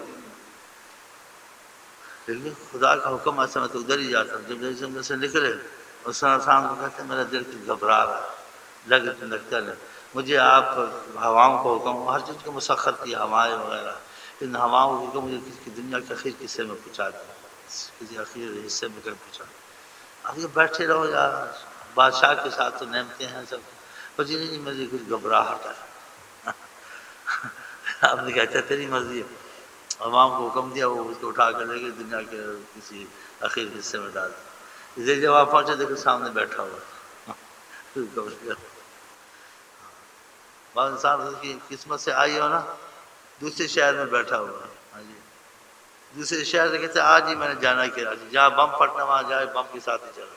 لیکن خدا کا حکم ایسا میں تو ادھر ہی جاتا ہوں. جب جیسے سے نکلے اور شام کو کہتے ہیں میرا دل گھبرا رہا ہے لگتا ہے مجھے آپ ہواؤں کو حکم ہر چیز کو مسخر کیا ہوائیں وغیرہ. ان ہواؤں کو حکم مجھے کسی دنیا کے اخیر قصے میں پہنچا دیا کسی اخیر حصے میں کہیں پہنچا. اب یہ بیٹھے رہو یار بادشاہ کے ساتھ تو نعمتیں ہیں سب پر جی نہیں مجھے کچھ گھبراہٹ ہے. آپ نے کہا تیری مرضی ہے. عوام کو حکم دیا وہ اس کو اٹھا کر لے کے دنیا کے کسی اخیر حصے میں ڈال دیا. جب آپ پہنچے دیکھو سامنے بیٹھا ہوا. بعض انسان کی قسمت سے آئی ہو نا دوسرے شہر میں بیٹھا ہوا. ہاں جی دوسرے شہر سے کہتے آج ہی میں نے جانا کیا جہاں بم پھٹنا وہاں جائے بم کے ساتھ ہی چلا.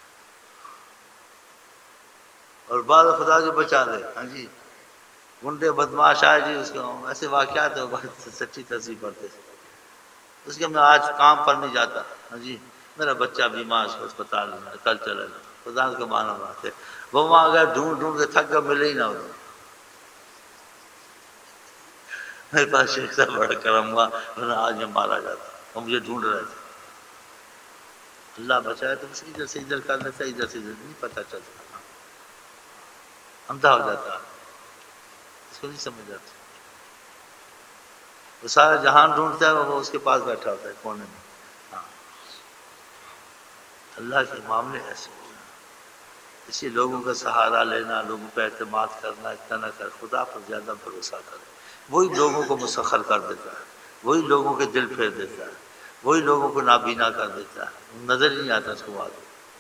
اور بعض خدا جو بچا لے. ہاں جی گنڈے بدماش آئے جی اس کو ایسے واقعات ہے بہت سچی تصویر پڑتے تھے. اس کے میں آج کام پر نہیں جاتا. ہاں جی میرا بچہ بیمار اس کو اسپتال میں کل چلا جائے خدا کے مانا بات ہے. وہ وہاں اگر ڈھونڈ ڈھونڈ کے تھک کر ملے ہی نہ ہو. میرے پاس شیخ صاحب بڑا کرم ہوا ورنہ آج میں مارا جاتا. وہ مجھے ڈھونڈ رہے تھے. اللہ بچائے تو اس ادھر سے ادھر کر لیتا ادھر سے ادھر نہیں پتہ چلتا اندھا ہو جاتا اس کو نہیں سمجھ آتا. وہ سارا جہان ڈھونڈتا ہے وہ اس کے پاس بیٹھا ہوتا ہے کونے میں. ہاں اللہ کے معاملے ایسے اسی لوگوں کا سہارا لینا، لوگوں پہ اعتماد کرنا اتنا نہ کر، خدا پر زیادہ بھروسہ کرے، وہی لوگوں کو مسخر کر دیتا ہے، وہی لوگوں کے دل پھیر دیتا ہے، وہی لوگوں کو نابینا کر دیتا ہے، نظر ہی نہیں آتا اس کو بات،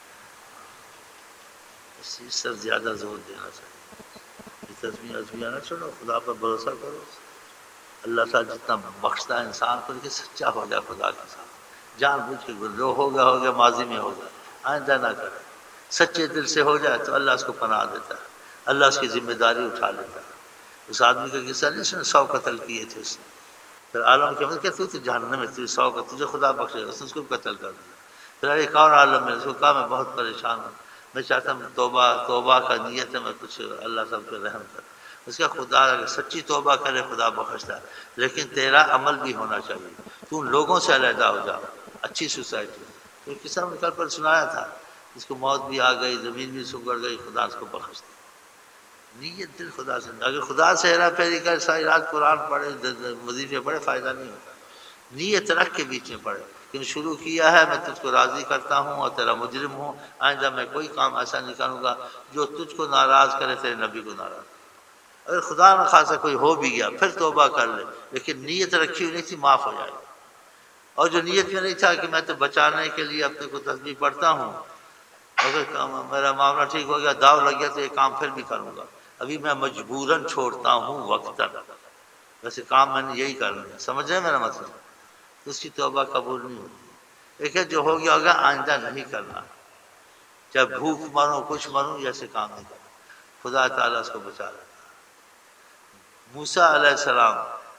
اس پر زیادہ زور دینا چاہیے، یہ تسبیح نہ چھوڑو، خدا پر بھروسہ کرو، اللہ تعالیٰ جتنا بخشتا ہے انسان کو، لیکن سچا ہو جائے خدا کے ساتھ، جان بوجھ کے جو ہو گیا ماضی میں ہوگا، آئندہ نہ کرے، سچے دل سے ہو جائے تو اللہ اس کو پناہ دیتا ہے، اللہ اس کی ذمہ داری اٹھا لیتا ہے۔ اس آدمی کا قصہ نہیں سنا، 100 قتل کیے تھے اس نے، پھر عالم کے کہ تو جہنم میں، تجھے 100 کا تجھے خدا بخشے گا، اس کو قتل کر دیا۔ پھر ایک اور عالم میں اس کو کہا میں بہت پریشان ہوں، میں چاہتا ہوں توبہ کا نیت ہے، میں کچھ اللہ سب پہ رحم کر، اس کا خدا سچی توبہ کرے خدا بخشتا ہے، لیکن تیرا عمل بھی ہونا چاہیے، تو لوگوں سے علیحدہ ہو جا، اچھی سوسائٹی۔ تو قصہ میں کل پر سنایا تھا، اس کو موت بھی آ گئی، زمین بھی سکڑ گئی، خدا اس کو بخش دیا، نیت دل خدا سے، اگر خدا سے ہیرا پھیری کر ساری رات قرآن پڑھے وظیفے پڑھے فائدہ نہیں ہوتا، نیت رکھ کے بیچ میں پڑھے کہ شروع کیا ہے، میں تجھ کو راضی کرتا ہوں اور تیرا مجرم ہوں، آئندہ میں کوئی کام ایسا نہیں کروں گا جو تجھ کو ناراض کرے، تیرے نبی کو ناراض۔ اگر خدا نہ خاصا کوئی ہو بھی گیا پھر توبہ کر لے، لیکن نیت رکھی ہوئی نہیں تھی، معاف ہو جائے گا۔ اور جو نیت میں نہیں تھا کہ میں تو بچانے کے لیے اپنے کو تسبیح پڑھتا ہوں، اگر میرا معاملہ ٹھیک ہو گیا، داؤ لگ گیا تو یہ کام پھر بھی کروں گا، ابھی میں مجبوراً چھوڑتا ہوں وقتاً، ویسے کام میں نے یہی کرنا ہے، سمجھ رہے میرا مطلب، تو اس کی توبہ قبول نہیں ہوتی۔ ایک ہے جو ہو گیا ہوگا آئندہ نہیں کرنا، چاہے بھوک مروں کچھ مروں، ایسے کام نہیں کرنا، خدا تعالیٰ اس کو بچا لیتا۔ موسیٰ علیہ السلام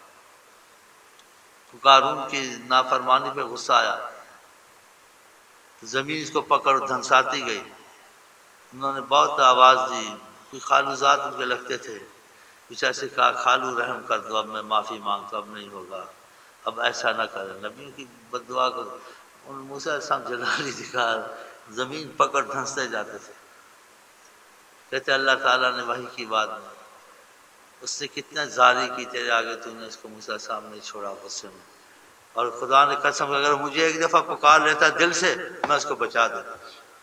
قارون کی نافرمانی پہ غصہ آیا، زمین اس کو پکڑ دھنساتی گئی، انہوں نے بہت آواز دی، کوئی خالوزاد ان کے لگتے تھے، کچھ ایسے کہا خالو رحم کر دو، اب میں معافی مانگتا ہوں، اب نہیں ہوگا، اب ایسا نہ کریں، نبیوں کی بد دعا کرو، ان موسیٰ علیہ السلام جلالی دکھا، زمین پکڑ دھنستے جاتے تھے، کہتے اللہ تعالیٰ نے وحی کی بات میں، اس نے کتنا زاری کی تیرے آگے، تو نے اس کو موسیٰ علیہ السلام نے چھوڑا غصے میں، اور خدا نے قسم اگر مجھے ایک دفعہ پکار لیتا دل سے میں اس کو بچا دیتا،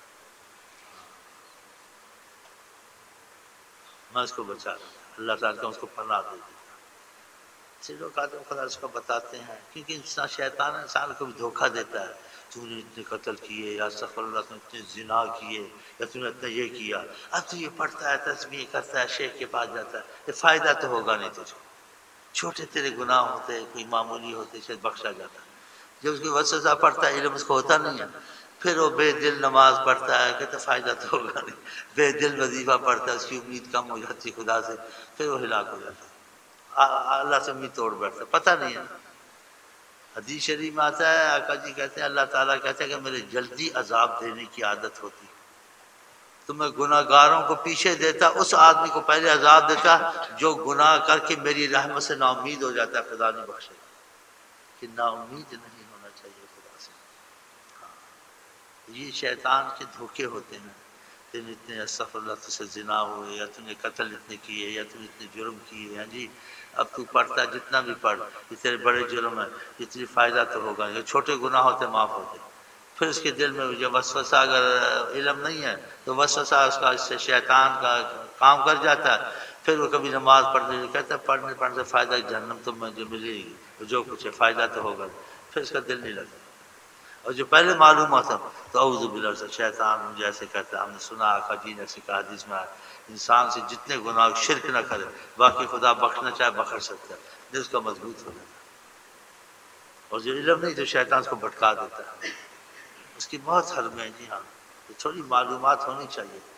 میں اس کو بچا دیتا، اللہ تعالیٰ اس کو پناہ دے دیتا۔ سے لوگ آتے ہیں خدا اس کو بتاتے ہیں، کیونکہ انسان شیطان انسان کو بھی دھوکہ دیتا ہے، تو نے اتنے قتل کیے، یا استغفر اللہ تو نے اتنے زنا کیے، یا تو نے اتنا یہ کیا، اب تو یہ پڑھتا ہے تسبیح کرتا ہے شیخ کے پاس جاتا ہے، یہ فائدہ تو ہوگا نہیں تجھ کو، چھوٹے تیرے گناہ ہوتے کوئی معمولی ہوتے شاید بخشا جاتا ہے، جب اس کی وسوسہ پڑتا ہے علم اس کو ہوتا نہیں ہے، پھر وہ بے دل نماز پڑھتا ہے، کہتے فائدہ تو ہوگا نہیں، بے دل وظیفہ پڑھتا ہے، اس کی امید کم ہو جاتی خدا سے، پھر وہ ہلاک ہو جاتا ہے، اللہ سے امید توڑ بیٹھتا، پتہ نہیں ہے۔ حدیث شریف میں آتا ہے، آقا جی کہتے ہیں اللہ تعالیٰ کہتے ہیں کہ میرے جلدی عذاب دینے کی عادت ہوتی، تو میں گناہ گاروں کو پیچھے دیتا، اس آدمی کو پہلے عذاب دیتا جو گناہ کر کے میری رحمت سے نا امید ہو جاتا ہے، خدا نہیں بخشے گا، کہ نا امید نہیں ہونا چاہیے خدا سے۔ یہ شیطان کے دھوکے ہوتے ہیں، تم اتنے استغفر اللہ تجھ سے زنا ہوئے، یا تم نے قتل اتنے کیے، یا تم اتنے جرم کیے ہیں جی، اب تو پڑھتا ہے جتنا بھی پڑھ، یہ تیرے بڑے جرم ہیں، اتنی فائدہ تو ہوگا، یہ چھوٹے گناہ ہوتے معاف ہوتے، پھر اس کے دل میں جو وسوسہ اگر علم نہیں ہے تو وسوسہ اس کا اس سے شیطان کا کام کر جاتا ہے، پھر وہ کبھی نماز پڑھنے کہتا ہے پڑھنے پڑھنے سے فائدہ جہنم تو مجھے ملے گی، جو کچھ ہے فائدہ تو ہوگا، پھر اس کا دل نہیں لگتا، اور جو پہلے معلوم ہوتا تو اعوذ باللہ سے شیطان مجھے ایسے کہتا ہے، ہم نے سنا آقا جی نے ایسے کہا، حدیث میں انسان سے جتنے گناہ شرک نہ کرے، باقی خدا بخشنا چاہے بخش سکتا ہے، دل اس کا مضبوط ہو جاتا ہے، اور جو علم نہیں تو شیطان اس کو بھٹکا دیتا ہے، اس کی بہت حرمیں ہیں، جی ہاں، تھوڑی معلومات ہونی چاہیے۔